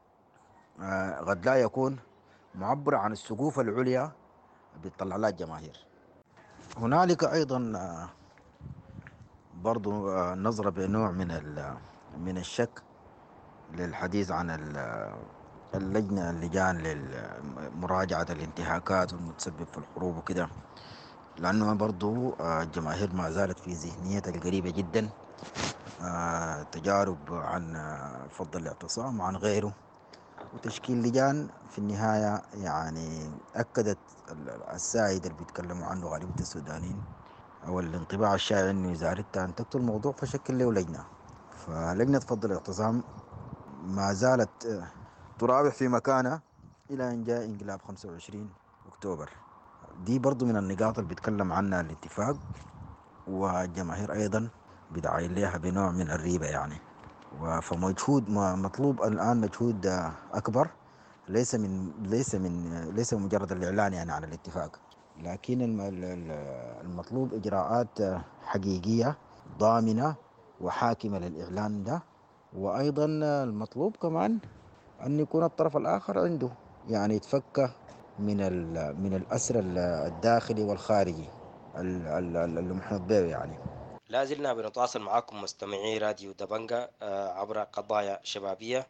قد لا يكون معبر عن السقوف العليا بيطلع لها الجماهير. هنالك أيضا برضو نظرة بنوع من من الشك للحديث عن اللجنة اللجان لمراجعة الانتهاكات والمتسبب في الحروب وكده، لأنه برضو الجماهير ما زالت في ذهنيتها القريبة جدا تجارب عن فض الاعتصام وعن غيره، وتشكيل لجان في النهاية يعني أكدت السائد اللي بيتكلموا عنه غالبية السودانيين أو الانطباع الشائع إنه إذا أردت أن تقتل الموضوع فشكل له لجنة. فلجنة فض الاعتصام ما زالت ترابح في مكانها إلى أن جاء انقلاب خمسة وعشرين أكتوبر. دي برضو من النقاط اللي بيتكلم عنها الاتفاق، والجماهير أيضا بدعين لها بنوع من الريبة يعني. فمجهود مطلوب الآن مجهود أكبر، ليس من ليس من ليس مجرد الإعلان يعني عن الاتفاق، لكن المطلوب إجراءات حقيقية ضامنة وحاكمة للإعلان ده. وأيضا المطلوب كمان أن يكون الطرف الآخر عنده يعني يتفك من من الأسر الداخلي والخارجي المحيط به يعني. لا زلنا بنتواصل معكم مستمعي راديو دبنجة عبر قضايا شبابية،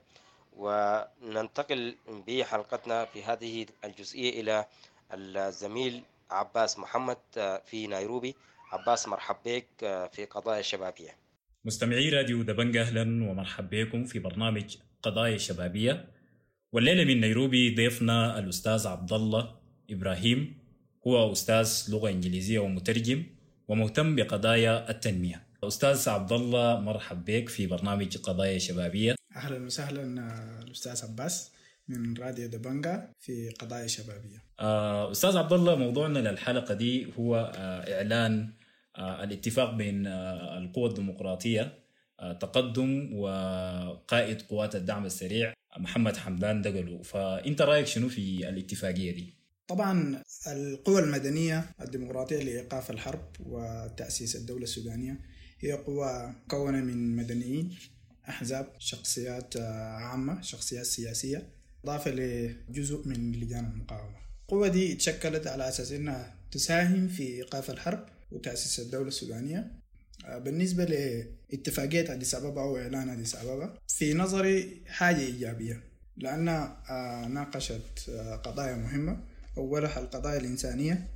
وننتقل بحلقتنا في هذه الجزئية إلى الزميل عباس محمد في نيروبي. عباس، مرحب بك في قضايا شبابية. مستمعي راديو دبنجة أهلا ومرحب بكم في برنامج قضايا شبابية. والليلة من نيروبي ضيفنا الأستاذ عبد الله إبراهيم، هو أستاذ لغة إنجليزية ومترجم ومهتم بقضايا التنمية. أستاذ عبد الله، مرحب بك في برنامج قضايا شبابية. أهلا وسهلا الأستاذ عباس من راديو دبنجة في قضايا شبابية. أستاذ عبد الله، موضوعنا للحلقة دي هو إعلان الاتفاق بين القوى الديمقراطية تقدم وقائد قوات الدعم السريع محمد حمدان دقلو. فأنت رأيك شنو في الاتفاقية دي؟ طبعا القوى المدنية الديمقراطية لإيقاف الحرب وتأسيس الدولة السودانية هي قوى مكونة من مدنيين، أحزاب، شخصيات عامة، شخصيات سياسية، إضافة لجزء من لجان المقاومة. القوة دي تشكلت على أساس أنها تساهم في إيقاف الحرب وتأسيس الدولة السودانية. بالنسبة لاتفاقية أديس أبابا أو إعلان أديس أبابا، في نظري حاجة إيجابية، لأنها ناقشت قضايا مهمة. أولها القضايا الإنسانية،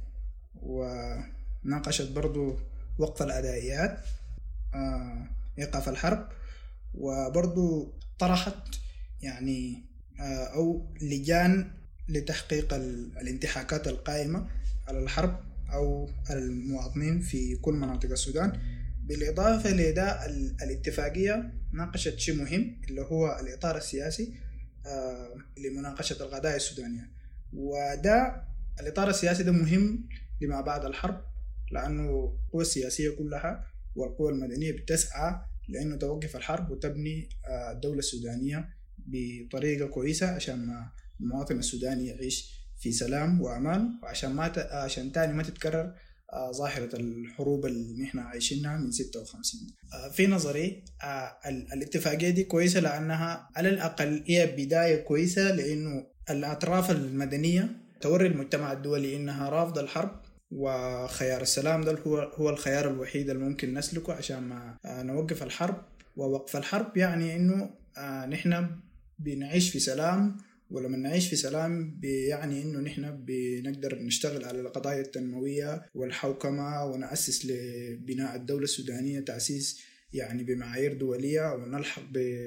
وناقشت برضو وقف الأدائيات، إيقاف الحرب، وبرضو طرحت يعني أو لجان لتحقيق الانتهاكات القائمة على الحرب أو المواطنين في كل مناطق السودان. بالإضافة لده الاتفاقية ناقشت شيء مهم اللي هو الإطار السياسي لمناقشة القضايا السودانية، وده الإطار السياسي ده مهم لما بعد الحرب، لأنه القوى السياسية كلها والقوى المدنية بتسعى لأنه توقف الحرب وتبني الدولة السودانية بطريقة كويسة عشان ما المواطن السوداني يعيش في سلام وأمان، وعشان ما ت... عشان تاني ما تتكرر ظاهرة الحروب اللي نحن عايشينها من ستة وخمسين. في نظري الاتفاقية دي كويسة لأنها على الأقل هي بداية كويسة، لأنه الأطراف المدنية توري المجتمع الدولي إنها رافضة الحرب، وخيار السلام ده هو هو الخيار الوحيد الممكن نسلكه عشان ما نوقف الحرب. ووقف الحرب يعني إنه نحن بنعيش في سلام، ولما نعيش في سلام يعني إنه نحن بنقدر نشتغل على القضايا التنموية والحوكمة ونأسس لبناء الدولة السودانية تأسيس يعني بمعايير دولية ونلحق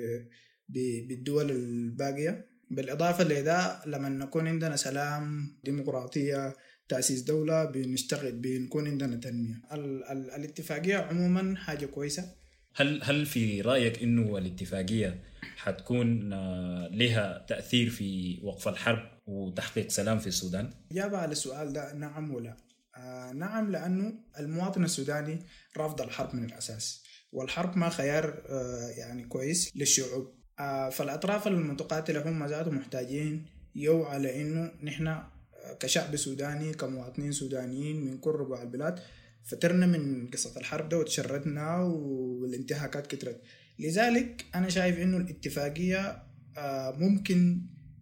بالدول الباقية. بالإضافة لذا لما نكون عندنا سلام، ديمقراطية، تأسيس دولة، بنشتغل بنكون عندنا تنمية. ال- ال- الاتفاقية عموما حاجة كويسة. هل هل في رأيك إنه الاتفاقية حتكون لها تأثير في وقف الحرب وتحقيق سلام في السودان؟ إجابة على السؤال ده نعم ولا. آه نعم، لأنه المواطن السوداني رافض الحرب من الأساس، والحرب ما خيار آه يعني كويس للشعوب. آه فالأطراف المتقاتلة هم ذاتهم محتاجين يوعى لأنه نحن كشعب سوداني كمواطنين سودانيين من كل ربوع البلاد فترنا من قصة الحرب ده وتشردنا والانتهاكات كترت. لذلك أنا شايف إنه الاتفاقية ممكن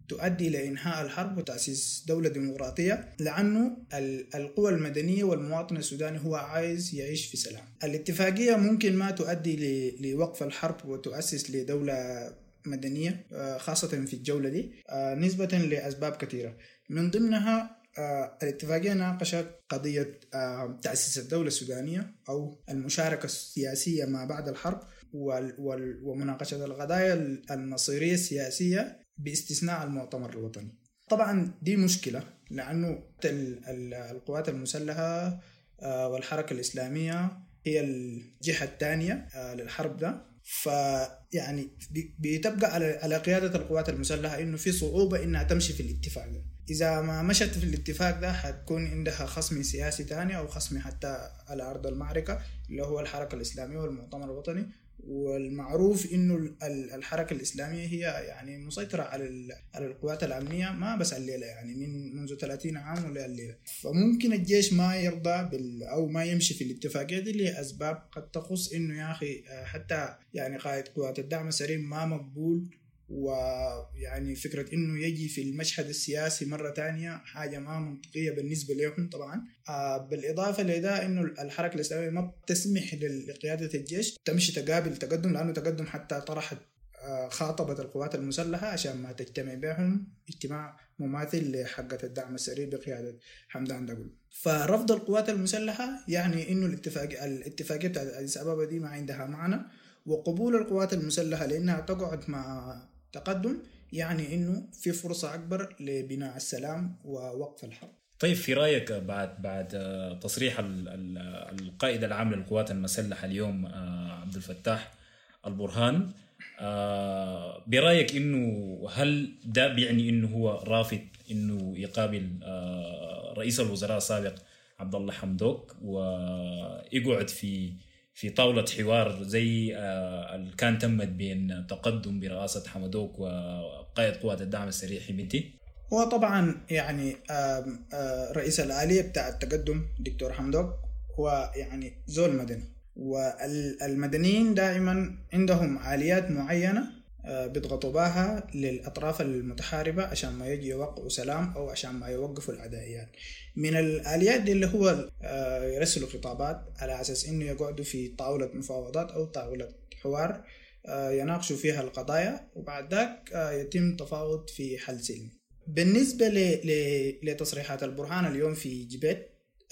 تؤدي إلى إنهاء الحرب وتأسيس دولة ديمقراطية، لأنه القوى المدنية والمواطن السوداني هو عايز يعيش في سلام. الاتفاقية ممكن ما تؤدي لوقف الحرب وتؤسس لدولة مدنية خاصة في الجولة دي نسبة لأسباب كثيرة، من ضمنها الاتفاقية ناقشت قضية تأسيس الدولة السودانية أو المشاركة السياسية ما بعد الحرب ومناقشة القضايا المصيرية السياسية باستثناء المؤتمر الوطني. طبعا دي مشكلة لأنه القوات المسلحة والحركة الإسلامية هي الجهة الثانية للحرب ده، فيعني بتبقى على قيادة القوات المسلحة إنه في صعوبة إنها تمشي في الاتفاق ده. إذا ما مشت في الاتفاق ده حتكون عندها خصم سياسي تاني أو خصم حتى على أرض المعركة اللي هو الحركة الإسلامية والمؤتمر الوطني. والمعروف إنه الحركة الإسلامية هي يعني مسيطرة على على القوات الأمنية ما بس الليلة، يعني من منذ ثلاثين عام ولا الليلة. فممكن الجيش ما يرضى بال أو ما يمشي في الاتفاقية دي لأسباب قد تخص إنه يا أخي حتى يعني قائد قوات الدعم السريع ما مقبول، ويعني فكرة إنه يجي في المشهد السياسي مرة تانية حاجة ما منطقية بالنسبة لهم طبعا. آه بالإضافة لذا إنه الحركة الإسلامية ما بتسمح لقيادة الجيش تمشي تقابل تقدم، لأنه تقدم حتى طرحت آه خاطبت القوات المسلحة عشان ما تجتمع بهم اجتماع مماثل لحقة الدعم السريع بقيادة حمدان داغلو. فرفض القوات المسلحة يعني إنه الاتفاقية الاتفاقية بتاعت أديس أبابا دي ما عندها معنى، وقبول القوات المسلحة لأنها تقعد مع تقدم يعني إنه في فرصة أكبر لبناء السلام ووقف الحرب. طيب في رأيك بعد بعد تصريح القائد العام للقوات المسلحة اليوم عبد الفتاح البرهان، برأيك إنه هل ده بيعني إنه هو رافض إنه يقابل رئيس الوزراء السابق عبد الله حمدوك ويقعد في في طاولة حوار زي اللي كان تمت بين تقدم برئاسة حمدوك وقائد قوات الدعم السريع حميدتي؟ هو طبعا يعني رئيس الآلية بتاع التقدم دكتور حمدوك هو يعني زول مدني، والمدنيين دائما عندهم آليات معينة بيضغطوا بها للأطراف المتحاربة عشان ما يجي يوقعوا سلام أو عشان ما يوقفوا العدائيات. من الآليات دي اللي هو يرسلوا خطابات على أساس إنه يقعدوا في طاولة مفاوضات أو طاولة حوار يناقشوا فيها القضايا، وبعد ذلك يتم تفاوض في حل سلمي. بالنسبة لتصريحات البرهان اليوم في جبيت،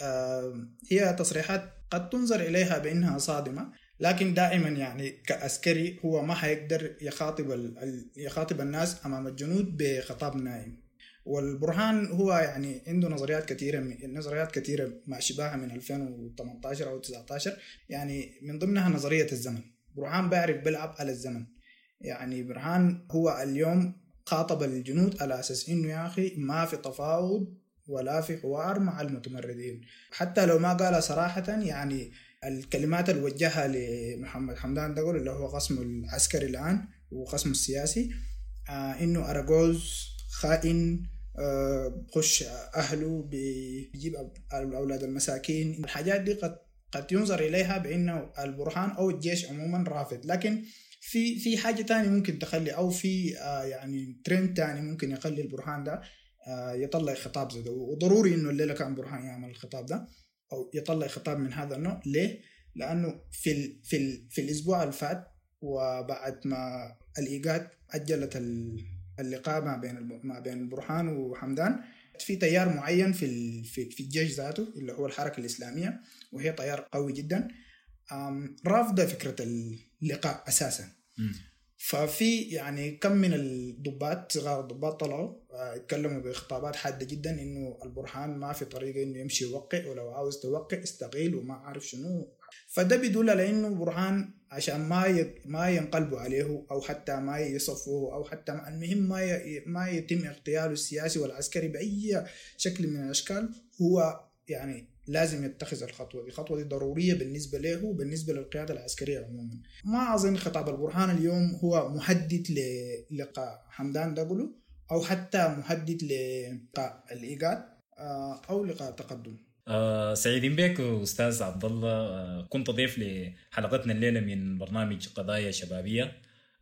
هي تصريحات قد تنظر إليها بأنها صادمة، لكن دائما يعني كعسكري هو ما حيقدر يخاطب يخاطب الناس أمام الجنود بخطاب نائم. والبرهان هو يعني عنده نظريات كثيرة نظريات كثيرة مع شباهة من ألفين وثمانية عشر أو تسعة عشر، يعني من ضمنها نظرية الزمن. برهان بيعرف بيلعب على الزمن، يعني برهان هو اليوم خاطب الجنود على أساس إنه يا أخي ما في تفاوض ولا في حوار مع المتمردين، حتى لو ما قال صراحة. يعني الكلمات اللي وجهها لمحمد حمدان داغلو اللي هو قسمه العسكري الآن وقسمه السياسي، آه إنه أراغوز خائن، آه خش أهله بيجيب الأولاد المساكين. الحاجات دي قد قد ينظر إليها بأنه البرهان أو الجيش عموما رافض، لكن في في حاجة تانية ممكن تخلي أو في آه يعني ترند تاني ممكن يخلي البرهان ده آه يطلع خطاب زي ده. وضروري إنه الليلة كان برهان يعمل الخطاب ده أو يطلع خطاب من هذا النوع. ليه؟ لأنه في ال في ال في الأسبوع الفات وبعد ما الإيجاد أجلت اللقاء ما بين ما بين برهان وحمدان، في تيار معين في في في الجيش ذاته اللي هو الحركة الإسلامية، وهي تيار قوي جدا رافضة فكرة اللقاء أساسا. م. ففي يعني كم من الضباط صغار الضباط طلعوا يتكلموا بخطابات حادة جدا إنه البرهان ما في طريقة إنه يمشي يوقع، ولو عاوز توقع استقيل وما عارف شنو. فده بيدل على إنه برهان عشان ما ما ينقلبوا عليه أو حتى ما يصفوه أو حتى المهم ما ما يتم اغتياله السياسي والعسكري بأي شكل من الأشكال، هو يعني لازم يتخذ الخطوة دي. الخطوة دي ضرورية بالنسبة له وبالنسبة للقيادة العسكرية عموما. ما أظن خطاب البرهان اليوم هو محدد للقاء حمدان داغلو أو حتى محدد للقاء الإيجاد أو لقاء التقدم. آه سعيدين بك أستاذ عبد الله. آه كنت ضيف لحلقتنا الليلة من برنامج قضايا شبابية.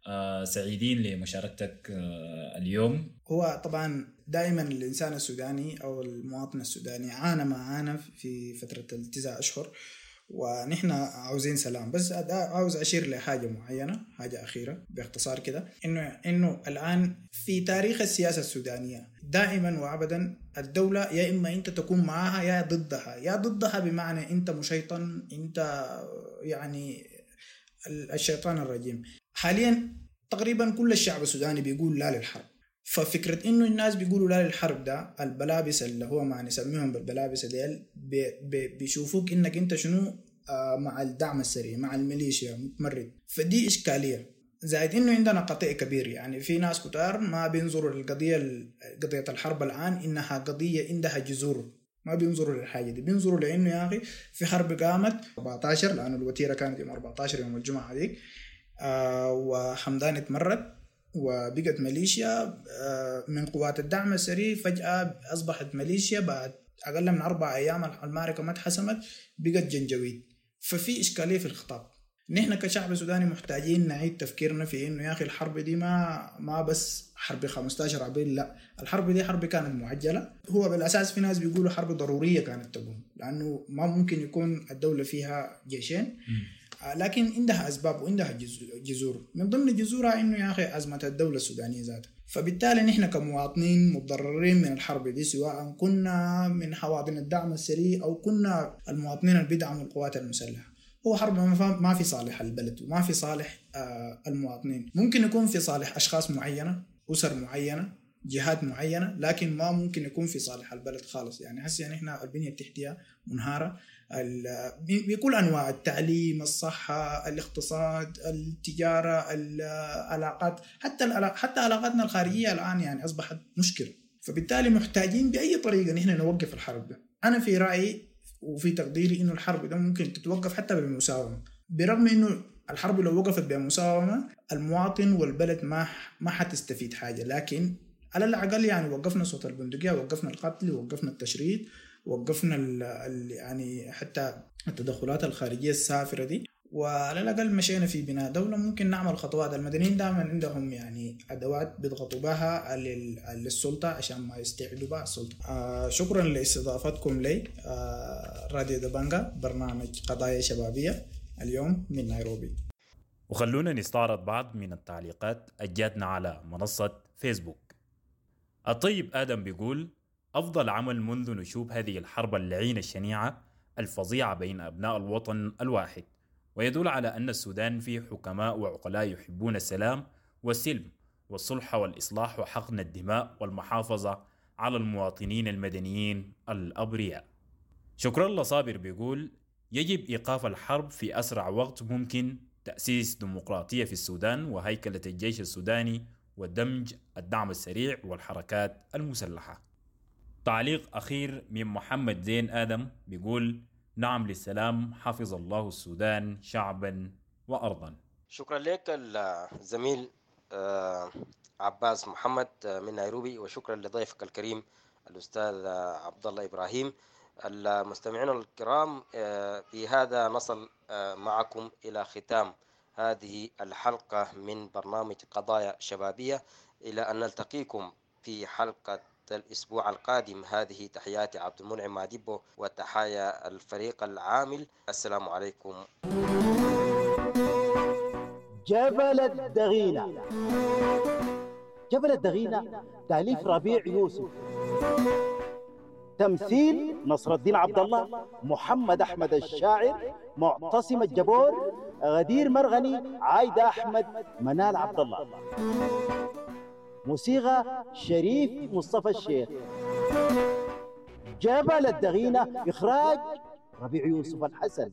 آه سعيدين لمشاركتك آه اليوم. هو طبعا دائما الإنسان السوداني أو المواطن السوداني عانى ما عانى في فترة التسع أشهر، ونحن عاوزين سلام. بس عاوز أشير لحاجة معينة، حاجة أخيرة باختصار كده، إنه إنه الآن في تاريخ السياسة السودانية دائما وأبدا الدولة يا إما أنت تكون معها يا ضدها، يا ضدها بمعنى أنت مشيطن، أنت يعني الشيطان الرجيم. حاليا تقريبا كل الشعب السوداني بيقول لا للحرب. ففكرة إنه الناس بيقولوا لا للحرب ده، البلابس اللي هو ما نسميهم بالبلابس ديل بيشوفوك إنك أنت شنو مع الدعم السريع، مع الميليشيا متمرد. فدي إشكالية، زائد إنه عندنا قطيع كبير. يعني في ناس كتار ما بينظروا للقضية قضية الحرب الآن إنها قضية عندها جذور، ما بينظروا للحاجة دي، بينظروا لأنه يا أخي في حرب قامت أربعة عشر، لأنه الوتيرة كانت يوم أربعة عشر يوم الجمعة هذيك، آه وحمدان اتمرد وبقت ميليشيا آه من قوات الدعم السريع، فجأة أصبحت ميليشيا بعد أقل من أربع أيام المعركة ما اتحسمت بقت جنجويد. ففي إشكالية في الخطاب. نحن كشعب سوداني محتاجين نعيد تفكيرنا في إنه يا أخي الحرب دي ما ما بس حرب خمسة عشر أبريل، لا، الحرب دي حرب كانت معجلة. هو بالأساس في ناس بيقولوا حرب ضرورية كانت تقوم، لأنه ما ممكن يكون الدولة فيها جيشين، لكن عندها أسباب وعندها جذور. من ضمن جذورها إنه يا أخي أزمة الدولة السودانية ذاتها. فبالتالي نحن كمواطنين متضررين من الحرب دي، سواء كنا من حواضن الدعم السريع أو كنا المواطنين اللي بيدعموا القوات المسلحة. هو حرب ما في صالح البلد وما في صالح المواطنين. ممكن يكون في صالح أشخاص معينة، أسر معينة، جهات معينة، لكن ما ممكن يكون في صالح البلد خالص. يعني هسه يعني إحنا البنية التحتية منهارة بكل أنواع، التعليم، الصحة، الاقتصاد، التجارة، العلاقات، حتى حتى علاقاتنا الخارجية الآن يعني أصبحت مشكلة. فبالتالي محتاجين بأي طريقة نحن نوقف الحرب ده. أنا في رأيي وفي تقديري إنه الحرب ده ممكن تتوقف حتى بالمساومة، برغم إنه الحرب لو وقفت بالمساومة المواطن والبلد ما ما حتستفيد حاجة، لكن على الأقل يعني وقفنا صوت البندقية، وقفنا القتل، وقفنا التشريد، وقفنا ال ال يعني حتى التدخلات الخارجية السافرة دي، وعلى الأقل مشينا في بناء دولة. ممكن نعمل خطوات. المدنيين دائما عندهم يعني أدوات بيضغطوا بها للسلطة عشان ما يستعدوا بها السلطة. آه شكرا لاستضافتكم لي آه راديو دبنجا، برنامج قضايا شبابية اليوم من نيروبي. وخلونا نستعرض بعض من التعليقات أجاتنا على منصة فيسبوك. الطيب آدم بيقول: أفضل عمل منذ نشوب هذه الحرب اللعينة الشنيعة الفظيعة بين أبناء الوطن الواحد، ويدل على أن السودان فيه حكماء وعقلاء يحبون السلام والسلم والصلح والإصلاح وحقن الدماء والمحافظة على المواطنين المدنيين الأبرياء. شكرا الله صابر بيقول: يجب إيقاف الحرب في أسرع وقت ممكن، تأسيس ديمقراطية في السودان وهيكلة الجيش السوداني ودمج الدعم السريع والحركات المسلحة. تعليق أخير من محمد زين آدم بيقول: نعم للسلام، حفظ الله السودان شعبا وأرضا. شكرا لك الزميل عباس محمد من نيروبي، وشكرا لضيفك الكريم الأستاذ عبد الله إبراهيم. المستمعين الكرام، بهذا نصل معكم إلى ختام هذه الحلقة من برنامج قضايا شبابية، إلى أن نلتقيكم في حلقة الأسبوع القادم. هذه تحياتي عبد المنعم ماديبو وتحايا الفريق العامل. السلام عليكم. جبل الدغينة. جبل الدغينة تأليف ربيع يوسف، تمثيل نصر الدين عبد الله، محمد أحمد الشاعر، معتصم الجبور، غدير مرغني، عايدة أحمد، منال عبد الله. موسيقى شريف مصطفى الشيخ. جبل الدغينة إخراج ربيع يوسف الحسن.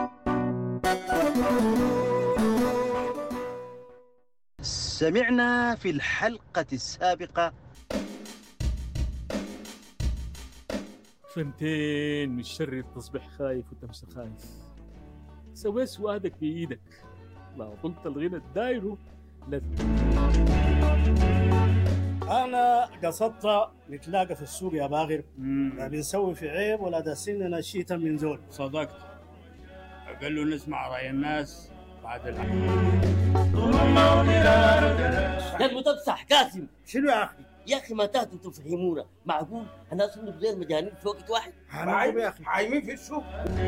سمعنا في الحلقة السابقة فهمتين من شر تصبح خايف وتمشي خايف. سويت سوادك بإيدك، لا طلت الغنى الدايرو لذ. أنا قصدت نتلاقى في السوق يا باغر، لا بنسوي في عيب ولا داسين لنا شيتا من زول. صدقت، أقل نسمع رأي الناس يا المتمسح قاسم. شنو يا اخي؟ يا اخي ما تهتم تفهمونا، معقول الناس هم غير مجانين في وقت واحد؟ هنعم يا اخي، عايمين في السوق.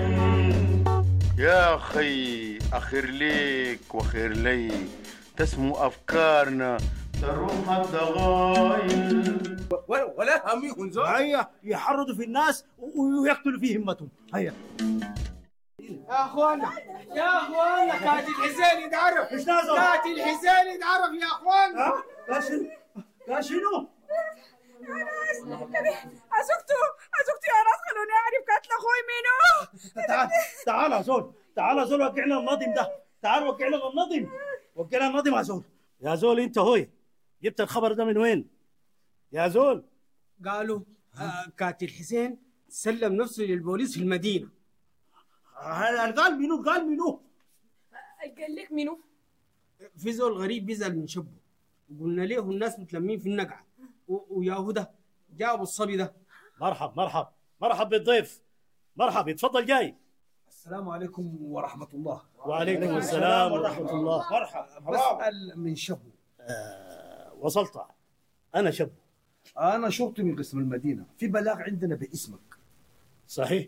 يا اخي اخر ليك وخير لي، تسمو افكارنا تروح الضغايل ولا ولا هميهم زول. هيا يحرضوا في الناس ويقتلوا في همتهم. هيا يا اخوانا يا اخوانا كاتل حسين يتعرف. ايش نازل؟ كاتل حسين يتعرف يا اخوانا. ها؟ كاشن كاشنو؟ أزوجته أزوجته يا ناس، خلوني أعرف قتل أخوي منو. تعال تعال يا زول، تعال يا زول وقعنا النظم ده. تعال وقعنا النظم، وقعنا النظم يا زول. يا زول أنت هوي جبت الخبر ده من وين؟ يا زول قالوا آه كاتل حسين سلم نفسه للبوليس في المدينة. قال منو؟ قال منو؟ قال لك منو؟ في زول غريب بيزعل من شبه، وقلنا له الناس متلمين في النقعة، وياهو جابوا الصبي ده. مرحب مرحب مرحب بالضيف، مرحب يتفضل جاي. السلام عليكم ورحمة الله. وعليكم السلام ورحمة الله. مرحبا. بسأل من شبه. آه وصلت. أنا شبه. أنا شرطي من قسم المدينة، في بلاغ عندنا باسمك. صحيح.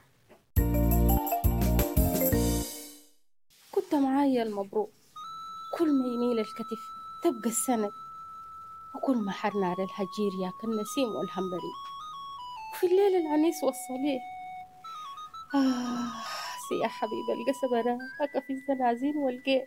كنت معايا المبروك، كل ما يميل الكتف تبقى السند، وكل ما حر نار الهجير ياك النسيم والهمبري، وفي الليل العنيس والصليل. آه يا حبيب القسبرة أكا في الزنازين والقيت.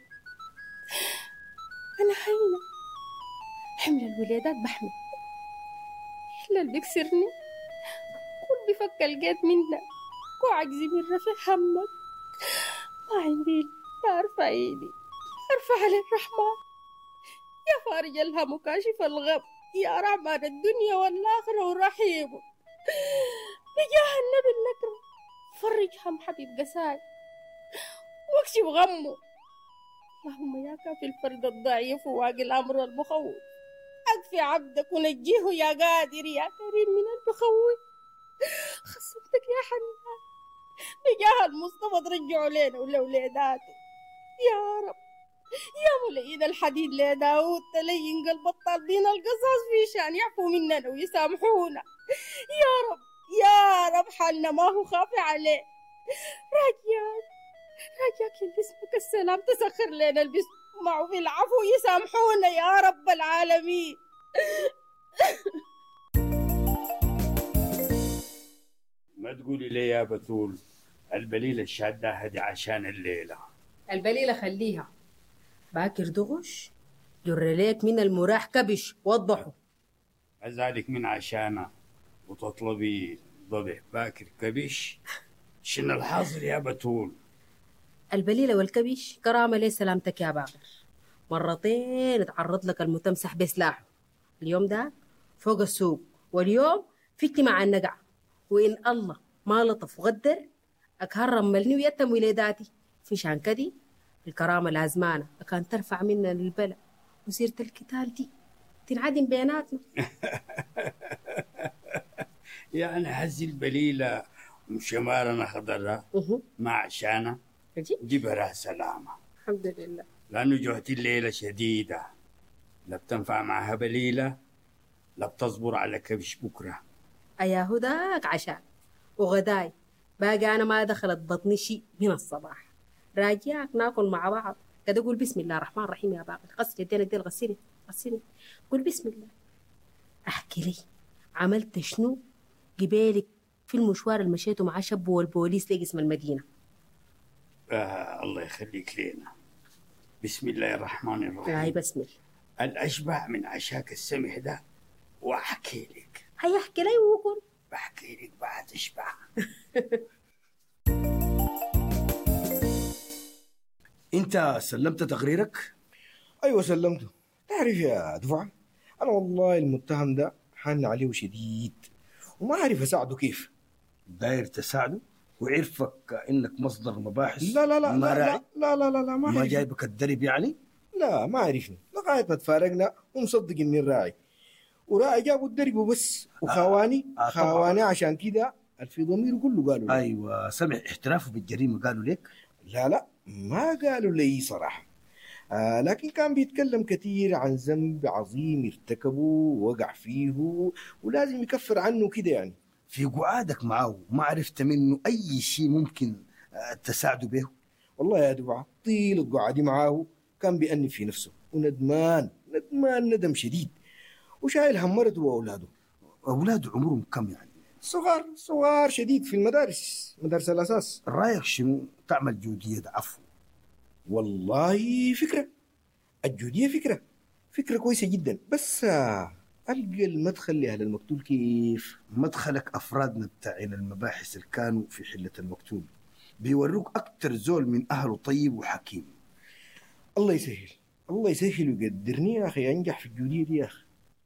أنا حينة حمل الولادات بحمل، إلا اللي بيكسرني كل بفك القيت منك، وعجزي من رفع همك. ما عندي لا أرفع إيدي أرفع على الرحمن، يا فارج الهم وكاشف الغم، يا رحمن الدنيا والآخرة ورحيمه، بجاه النبي الأكرم فرج هم حبيب قساي واكشف غمه. اللهم يا كافي الفرد الضعيف وواقي الأمر المخوف، أكفي عبدك ونجيه يا قادر يا كريم من المخوف. خصمتك يا حنان بجاه المصطفى ترجعوا لنا ولولاداته يا رب. يا ملين الحديد لداود تلين قلب الطالبين القصاص في شان يعفو مننا ويسامحونا يا رب. يا رب حالنا ما هو خافي عليه. راجعك راجعك اللي اسمك السلام تسخر لنا اللي بيسمعوا في العفو ويسامحونا يا رب العالمين. ما تقولي لي يا بتول البليلة الشادة هدي عشان الليلة؟ البليلة خليها باكر دغش جر ليك من المراح كبش وضحوا. أزعلك من عشانة وتطلبي ضبح باكر كبش؟ شنو الحاصل يا بتول؟ البليلة والكبش كرامة لي سلامتك يا باكر، مرتين اتعرض لك المتمسح بسلاحه، اليوم ده فوق السوق واليوم في اجتماع النقع، وإن الله ما لطف وغدر أكهرم ملني ويتم ولاداتي في شان كدي. الكرامة لازمانة كان ترفع منا للبلد، وسيرة القتال دي تنعدم بيناتنا. يعني حزي البليلة وشمارنا خضرة مع شانة جبرها سلامة الحمد لله، لأنه جهة الليلة شديدة، لا بتنفع معها بليلة لا بتصبر على كبش بكرة. أيا هداك عشان وغداي باقي أنا ما دخلت بطني شيء من الصباح، راجعك ناكل مع بعض كده. أقول بسم الله الرحمن الرحيم يا باقر، غسل يدينك دي غسلي غسلي، قول بسم الله. أحكي لي عملت شنو قبالك في المشوار اللي مشيته مع شاب والبوليس لقسم المدينة؟ آه الله يخليك لينا. بسم الله الرحمن الرحيم. هاي بسم الله. الأشبع من عشاك السمح ده وأحكي لك. هيا احكي لي وقول. بحكي لك بعد اشبع. انت سلمت تقريرك؟ ايوه سلمته. تعرف يا دفعه انا والله المتهم ده حان عليه شديد وما عارف اساعده كيف. داير تساعده وعرفك انك مصدر مباحث؟ لا لا لا ما لا, لا لا لا لا لا ما, ما جايبك الدرب يعني؟ لا ما عرفني لغايه ما تفارقنا ومصدق اني الراعي، وراعي جابوا الدرب وبس وخواني آه. آه خواني عشان كده في ضميره كله قالوا لي. ايوه سمع احترافه بالجريمه قالوا لك؟ لا لا ما قالوا لي صراحة. آه لكن كان بيتكلم كثير عن ذنب عظيم ارتكبه ووقع فيه ولازم يكفر عنه كده يعني. في قعادك معاه ما عرفت منه أي شيء ممكن آه تساعده به؟ والله يا دفعة طيل قعدي معاه كان بيأنب في نفسه وندمان ندمان ندم شديد وشايل هم مرته وأولاده. أولاده عمرهم كم يعني؟ صغار صغار شديد في المدارس مدارس الأساس. رأيك شنو تعمل جودية ده؟ عفو. والله فكرة الجودية فكرة فكرة كويسة جدا، بس ألقى المدخل لأهل المقتول كيف؟ مدخلك أفرادنا بتاعين المباحث اللي كانوا في حلة المقتول بيوروك أكتر زول من أهله طيب وحكيم. الله يسهل الله يسهل ويقدرني يا أخي أنجح في الجودية دي يا أخي.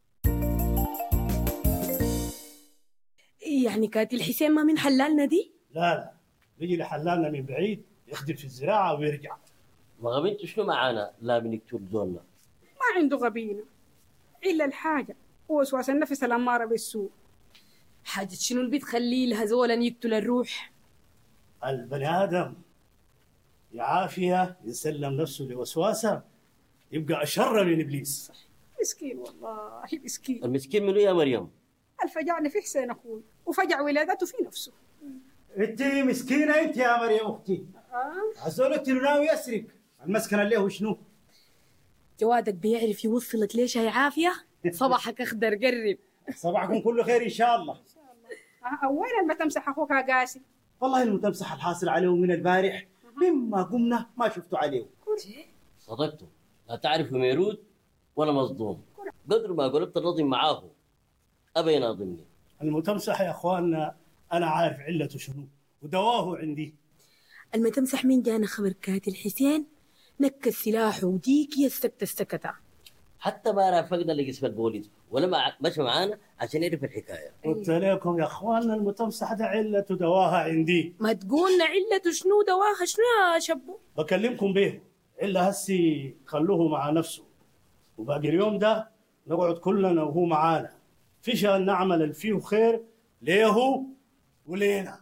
يعني كاتل حسين ما من حلالنا دي؟ لا لا بيجي لحلالنا من بعيد يخدم في الزراعة ويرجع. وغبنتوا شنو معانا لا بنقتل زولنا؟ ما عنده غبينة إلا الحاجة ووسواس النفس الأمارة بالسوء. حاجة شنو اللي بتخلي لها زولا يقتل الروح؟ البني آدم يعافيها يسلم نفسه لوسواسه يبقى أشر من إبليس. مسكين والله مسكين. المسكين منو يا مريم؟ الفجعني في حسين أخوي وفجع ولادته في نفسه. انت مسكينة انت يا مريم أختي. آه. عزولك ناوي يسرق المسكن اللي هو شنو؟ جوادك بيعرف يوصلك ليش هي عافية؟ صباحك أخضر قرب. صباحكم كله خير إن شاء الله. آه. وين المتمسح أخوك يا قاسي؟ والله المتمسح الحاصل عليه من البارح مما قمنا ما شفتوا عليه. صدقتوا لا تعرفوا ميرود ولا مصدوم. قدر ما قلبت النظم معاه أبا يناظمني. المتمسح يا أخواننا أنا عارف علته شنو ودواه عندي. المتمسح من جانا خبر كاتل حسين نكس سلاحه وديك يسكت السكتة. حتى ما رافقنا لقسم البوليس ولا ما مشى معانا عشان يعرف الحكاية. قلت لكم يا أخواننا المتمسح ده علته دواها عندي. ما تقولنا علته شنو دواها شنو يا شبو؟ بكلمكم به إلا هسي خلوه مع نفسه وباقي اليوم ده نقعد كلنا وهو معانا في شأن نعمل اللي فيه خير ليه ولينا.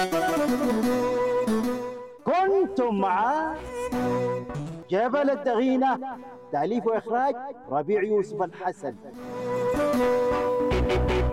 كنتم مع جبل الدغينة، تأليف وإخراج ربيع يوسف الحسن.